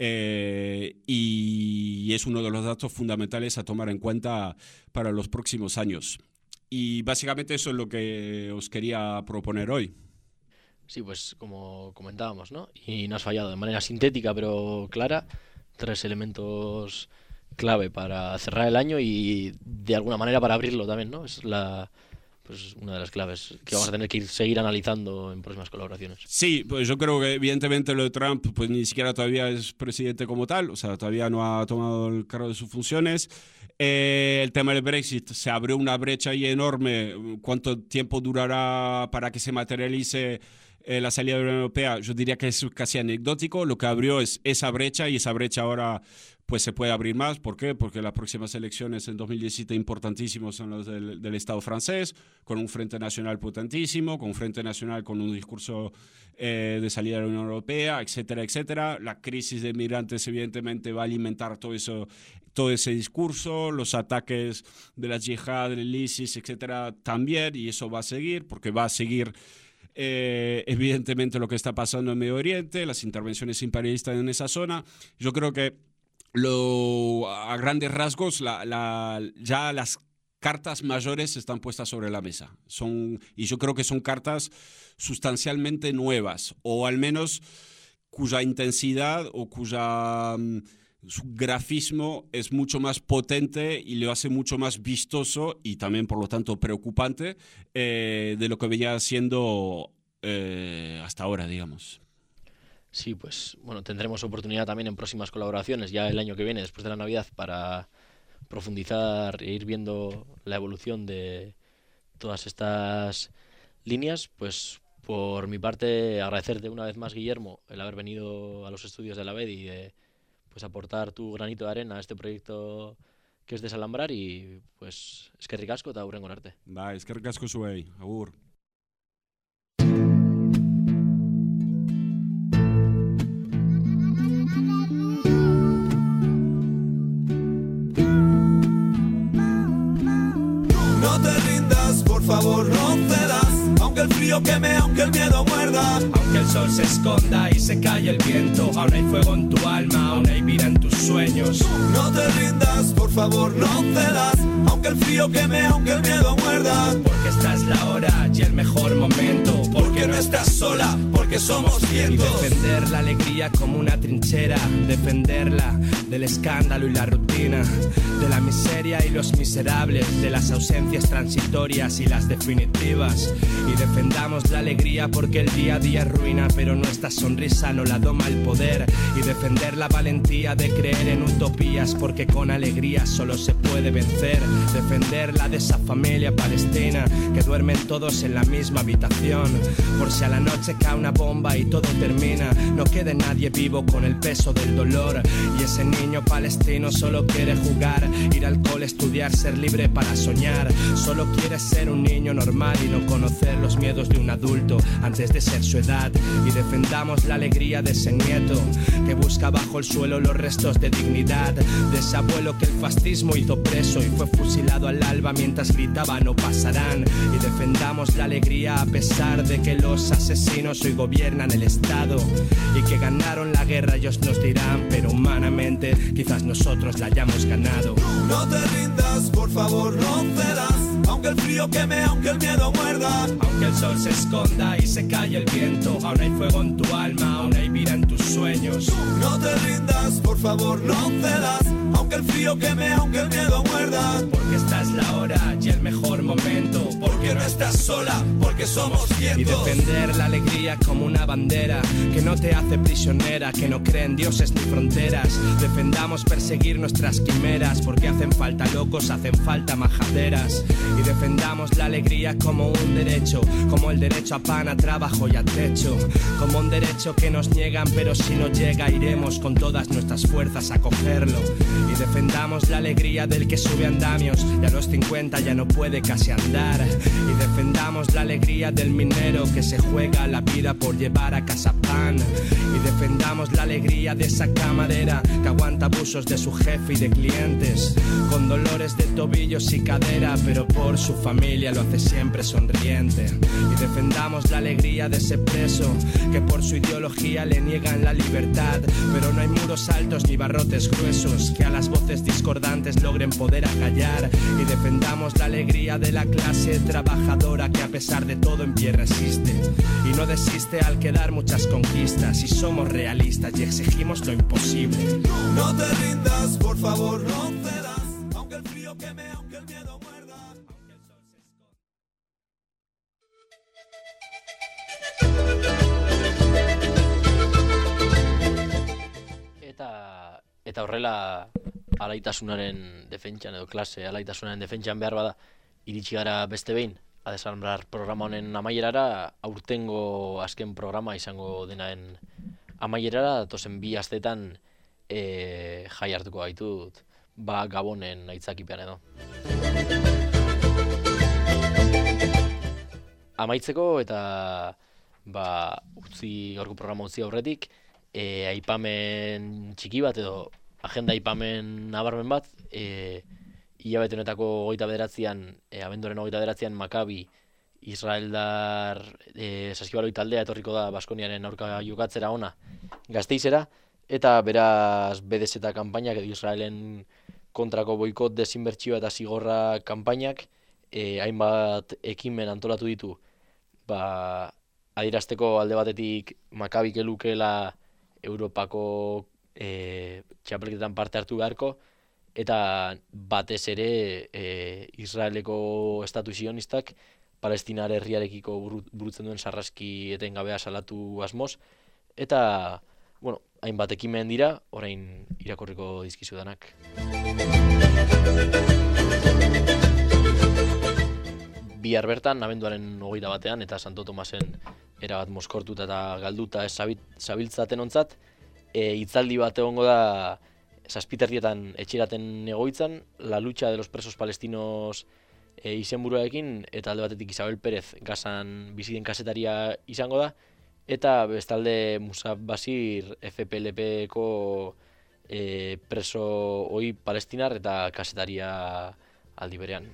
y es uno de los datos fundamentales a tomar en cuenta para los próximos años. Y básicamente eso es lo que os quería proponer hoy. Sí, pues como comentábamos, ¿no? Y no has fallado de manera sintética pero clara. 3 elementos clave para cerrar el año y de alguna manera para abrirlo también, ¿no? Es pues una de las claves que vamos a tener que seguir analizando en próximas colaboraciones. Sí, pues yo creo que evidentemente lo de Trump pues ni siquiera todavía es presidente como tal, o sea, todavía no ha tomado el cargo de sus funciones. El tema del Brexit, se abrió una brecha ahí enorme. ¿Cuánto tiempo durará para que se materialice la salida de la Unión Europea? Yo diría que es casi anecdótico. Lo que abrió es esa brecha, y esa brecha ahora pues se puede abrir más. ¿Por qué? Porque las próximas elecciones en 2017 importantísimos son las del Estado francés, con un Frente Nacional potentísimo, con un Frente Nacional con un discurso de salida de la Unión Europea, etcétera, etcétera. La crisis de migrantes evidentemente va a alimentar todo ese discurso, los ataques de la yihad, del ISIS, etcétera, también, y eso va a seguir, porque va a seguir evidentemente lo que está pasando en Medio Oriente, las intervenciones imperialistas en esa zona. Yo creo que a grandes rasgos ya las cartas mayores están puestas sobre la mesa. Y yo creo que son cartas sustancialmente nuevas, o al menos cuya intensidad o cuya su grafismo es mucho más potente y lo hace mucho más vistoso y también, por lo tanto, preocupante de lo que venía siendo hasta ahora, digamos. Sí, pues bueno, tendremos oportunidad también en próximas colaboraciones ya el año que viene, después de la Navidad, para profundizar e ir viendo la evolución de todas estas líneas. Pues por mi parte, agradecerte una vez más, Guillermo, el haber venido a los estudios de la AVED y de pues aportar tu granito de arena a este proyecto que es Desalambrar, y pues eskerrik asko eta hurrengo arte. Bai, eskerrik asko zuei, agur. No te rindas, por favor, no cedas. Aunque el frío queme, aunque el miedo muerda, aunque el sol se esconda y se calle el viento, aún hay fuego en tu alma, aún hay vida en tus sueños. No te rindas, por favor, no cedas. Aunque el frío queme, aunque el miedo muerda, porque esta es la hora y el mejor momento, porque no estás sola, porque somos cientos. Y defender la alegría como una trinchera, defenderla del escándalo y la rutina, de la miseria y los miserables, de las ausencias transitorias y las definitivas. Y defendamos la alegría porque el día a día ruina, pero nuestra sonrisa no la doma el poder. Y defender la valentía de creer en utopías, porque con alegría solo se puede vencer. Defenderla de esa familia palestina que duermen todos en la misma habitación, por si a la noche cae una bomba y todo termina, no quede nadie vivo con el peso del dolor. Y ese niño palestino solo quiere jugar, ir al cole, estudiar, ser libre para soñar. Solo quiere ser un niño normal y no conocer los miedos de un adulto antes de ser su edad. Y defendamos la alegría de ese nieto que busca bajo el suelo los restos de dignidad, de ese abuelo que el fascismo hizo preso y fue fusilado al alba mientras gritaba no pasarán. Y defendamos la alegría a pesar de que los asesinos hoy gobiernan gobiernan el Estado y que ganaron la guerra, ellos nos dirán, pero humanamente quizás nosotros la hayamos ganado. No te rindas, por favor, no cedas, aunque el frío queme, aunque el miedo muerda, aunque el sol se esconda y se calle el viento, aún hay fuego en tu alma, aún hay vida en tus sueños. No te rindas, por favor, no cedas, aunque el frío queme, aunque el miedo muerda, porque esta es la hora y el mejor momento, porque no estás sola, porque somos cientos. Y defender la alegría como una bandera que no te hace prisionera, que no cree en dioses ni fronteras. Defendamos perseguir nuestras quimeras, porque hacen falta locos, hacen falta majaderas. Y defendamos la alegría como un derecho, como el derecho a pan, a trabajo y a techo, como un derecho que nos niegan, pero si no llega iremos con todas nuestras fuerzas a cogerlo. Y defendamos la alegría del que sube andamios y a los 50 ya no puede casi andar. Y defendamos la alegría del minero que se juega la vida por llevar a casa pan. Y defendamos la alegría de esa camarera que aguanta abusos de su jefe y de clientes, con dolores de tobillos y cadera, pero por su familia lo hace siempre sonriente. Y defendamos la alegría de ese preso que por su ideología le niegan la libertad, pero no hay muros altos ni barrotes gruesos que a las voces discordantes logren poder acallar. Y defendamos la alegría de la clase trabajadora que a pesar de todo en pie resiste y no desiste al quedar muchas conquistas. Y somos realistas y exigimos lo imposible. No te rindas, por favor, no cedas, aunque el frío queme, aunque el miedo muerda, aunque el sol se esconda. Eta horrela alaitasunaren defentsan edo klase alaitasunaren defentsan behar bada iritsi gara beste behin Adesalambrar programa honen amaierara, aurtengo azken programa izango denaen amaierara, datozen 2 astetan jai hartuko gaitut Gabonen aitzakipean edo. Amaitzeko eta gaurko programa utzi aurretik, aipamen txiki bat edo agenda aipamen nabarmen bat, hilabete honetako 29an, abenduaren 29an Maccabi Israeldar saskibaloi taldea etorriko da Baskoniaren aurka jokatzera ona Gasteizera, eta beraz BDS eta kanpainak edo Israelen kontrako boikot, desinbertsioa eta zigorra kanpainak hainbat ekimen antolatu ditu, adierazteko alde batetik Maccabi kelukela Europako txapelketan parte hartu beharko, eta batez ere Israeleko estatu sionistak Palestinar herriarekiko burutzen duen sarraski etengabea salatu asmoz, eta hainbat ekimen dira, orain irakurriko dizkizudanak. Bihar bertan, abenduaren 21an eta Santo Tomasen erabat mozkortuta eta galduta ez zabiltzaten ontzat, hitzaldi bat egongo da Zazpiterrietan etxeraten egoitzan, la lucha de los presos palestinos izenburuarekin, eta alde batetik Isabel Pérez Gazan biziden kazetaria izango da, eta bestalde Musab Basir FPLP-ko preso hoi palestinar eta kazetaria aldi berean.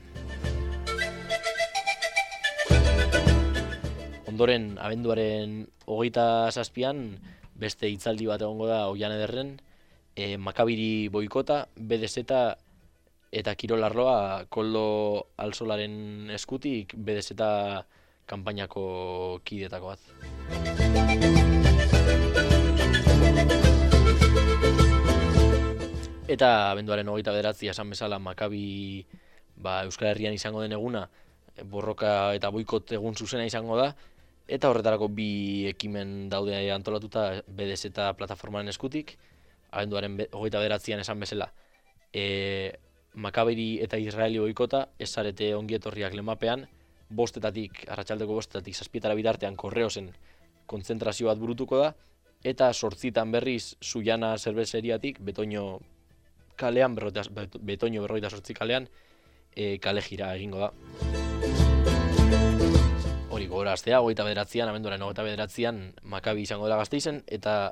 Ondoren, abenduaren 27an, beste hitzaldi bat egongo da Oian Ederren, Maccabiri boikota, BDS eta Kirol arloa Koldo Alsolaren eskutik BDS kanpainako kidetako bat. Eta abenduaren 29 esan bezala Maccabi Euskal Herrian izango den eguna, borroka eta boikot egun zuzena izango da, eta horretarako 2 ekimen daude antolatuta BDS eta plataformaren eskutik. Abenduaren 29an esan bezala, Maccabiri eta Israeli boikota, ez zarete ongietorriak lemapean, arratsaldeko 5:00 7:00 bitartean Korreosen kontzentrazio bat burutuko da, eta 8:00 berriz Suiana zerbezeriatik, Betoño kalean, Betoño 48 kalean, kale jira egingo da. Hori gogoraztea, 29an, abenduaren 29an, Maccabi izango dela Gasteizen, eta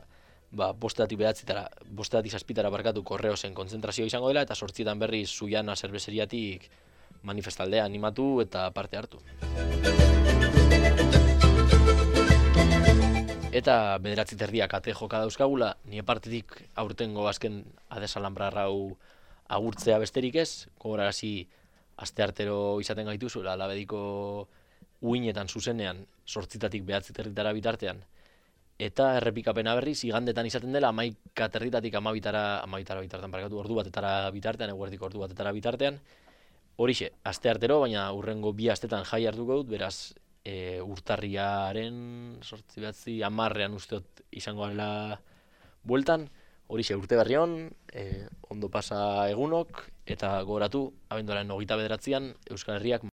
5:00 7:00 barkatu Korreosen kontzentrazio izango dela, eta 8:00 berriz Suiana zerbezeriatik manifestaldea animatu eta parte hartu. Eta 9:30 ate joka dauzkagula, nire partetik aurtengo azken adesalambra hau agurtzea besterik ez, gogorarazi asteartero izaten gaituzuela Alabediko uinetan zuzenean 8:00 9:30 bitartean. Eta errepikapena berriz igandetan izaten dela 11:30 12:00 bitartean, barkatu, ordu batetara bitartean, eguerdiko ordu batetara bitartean. Horixe, asteartero, baina urrengo 2 astetan jai hartuko dut, beraz urtarriaren 8 10 usteot izango dela bueltan. Horixe, urte berri on, ondo pasa egunok, eta gogoratu, abenduaren 29an Euskal Herriak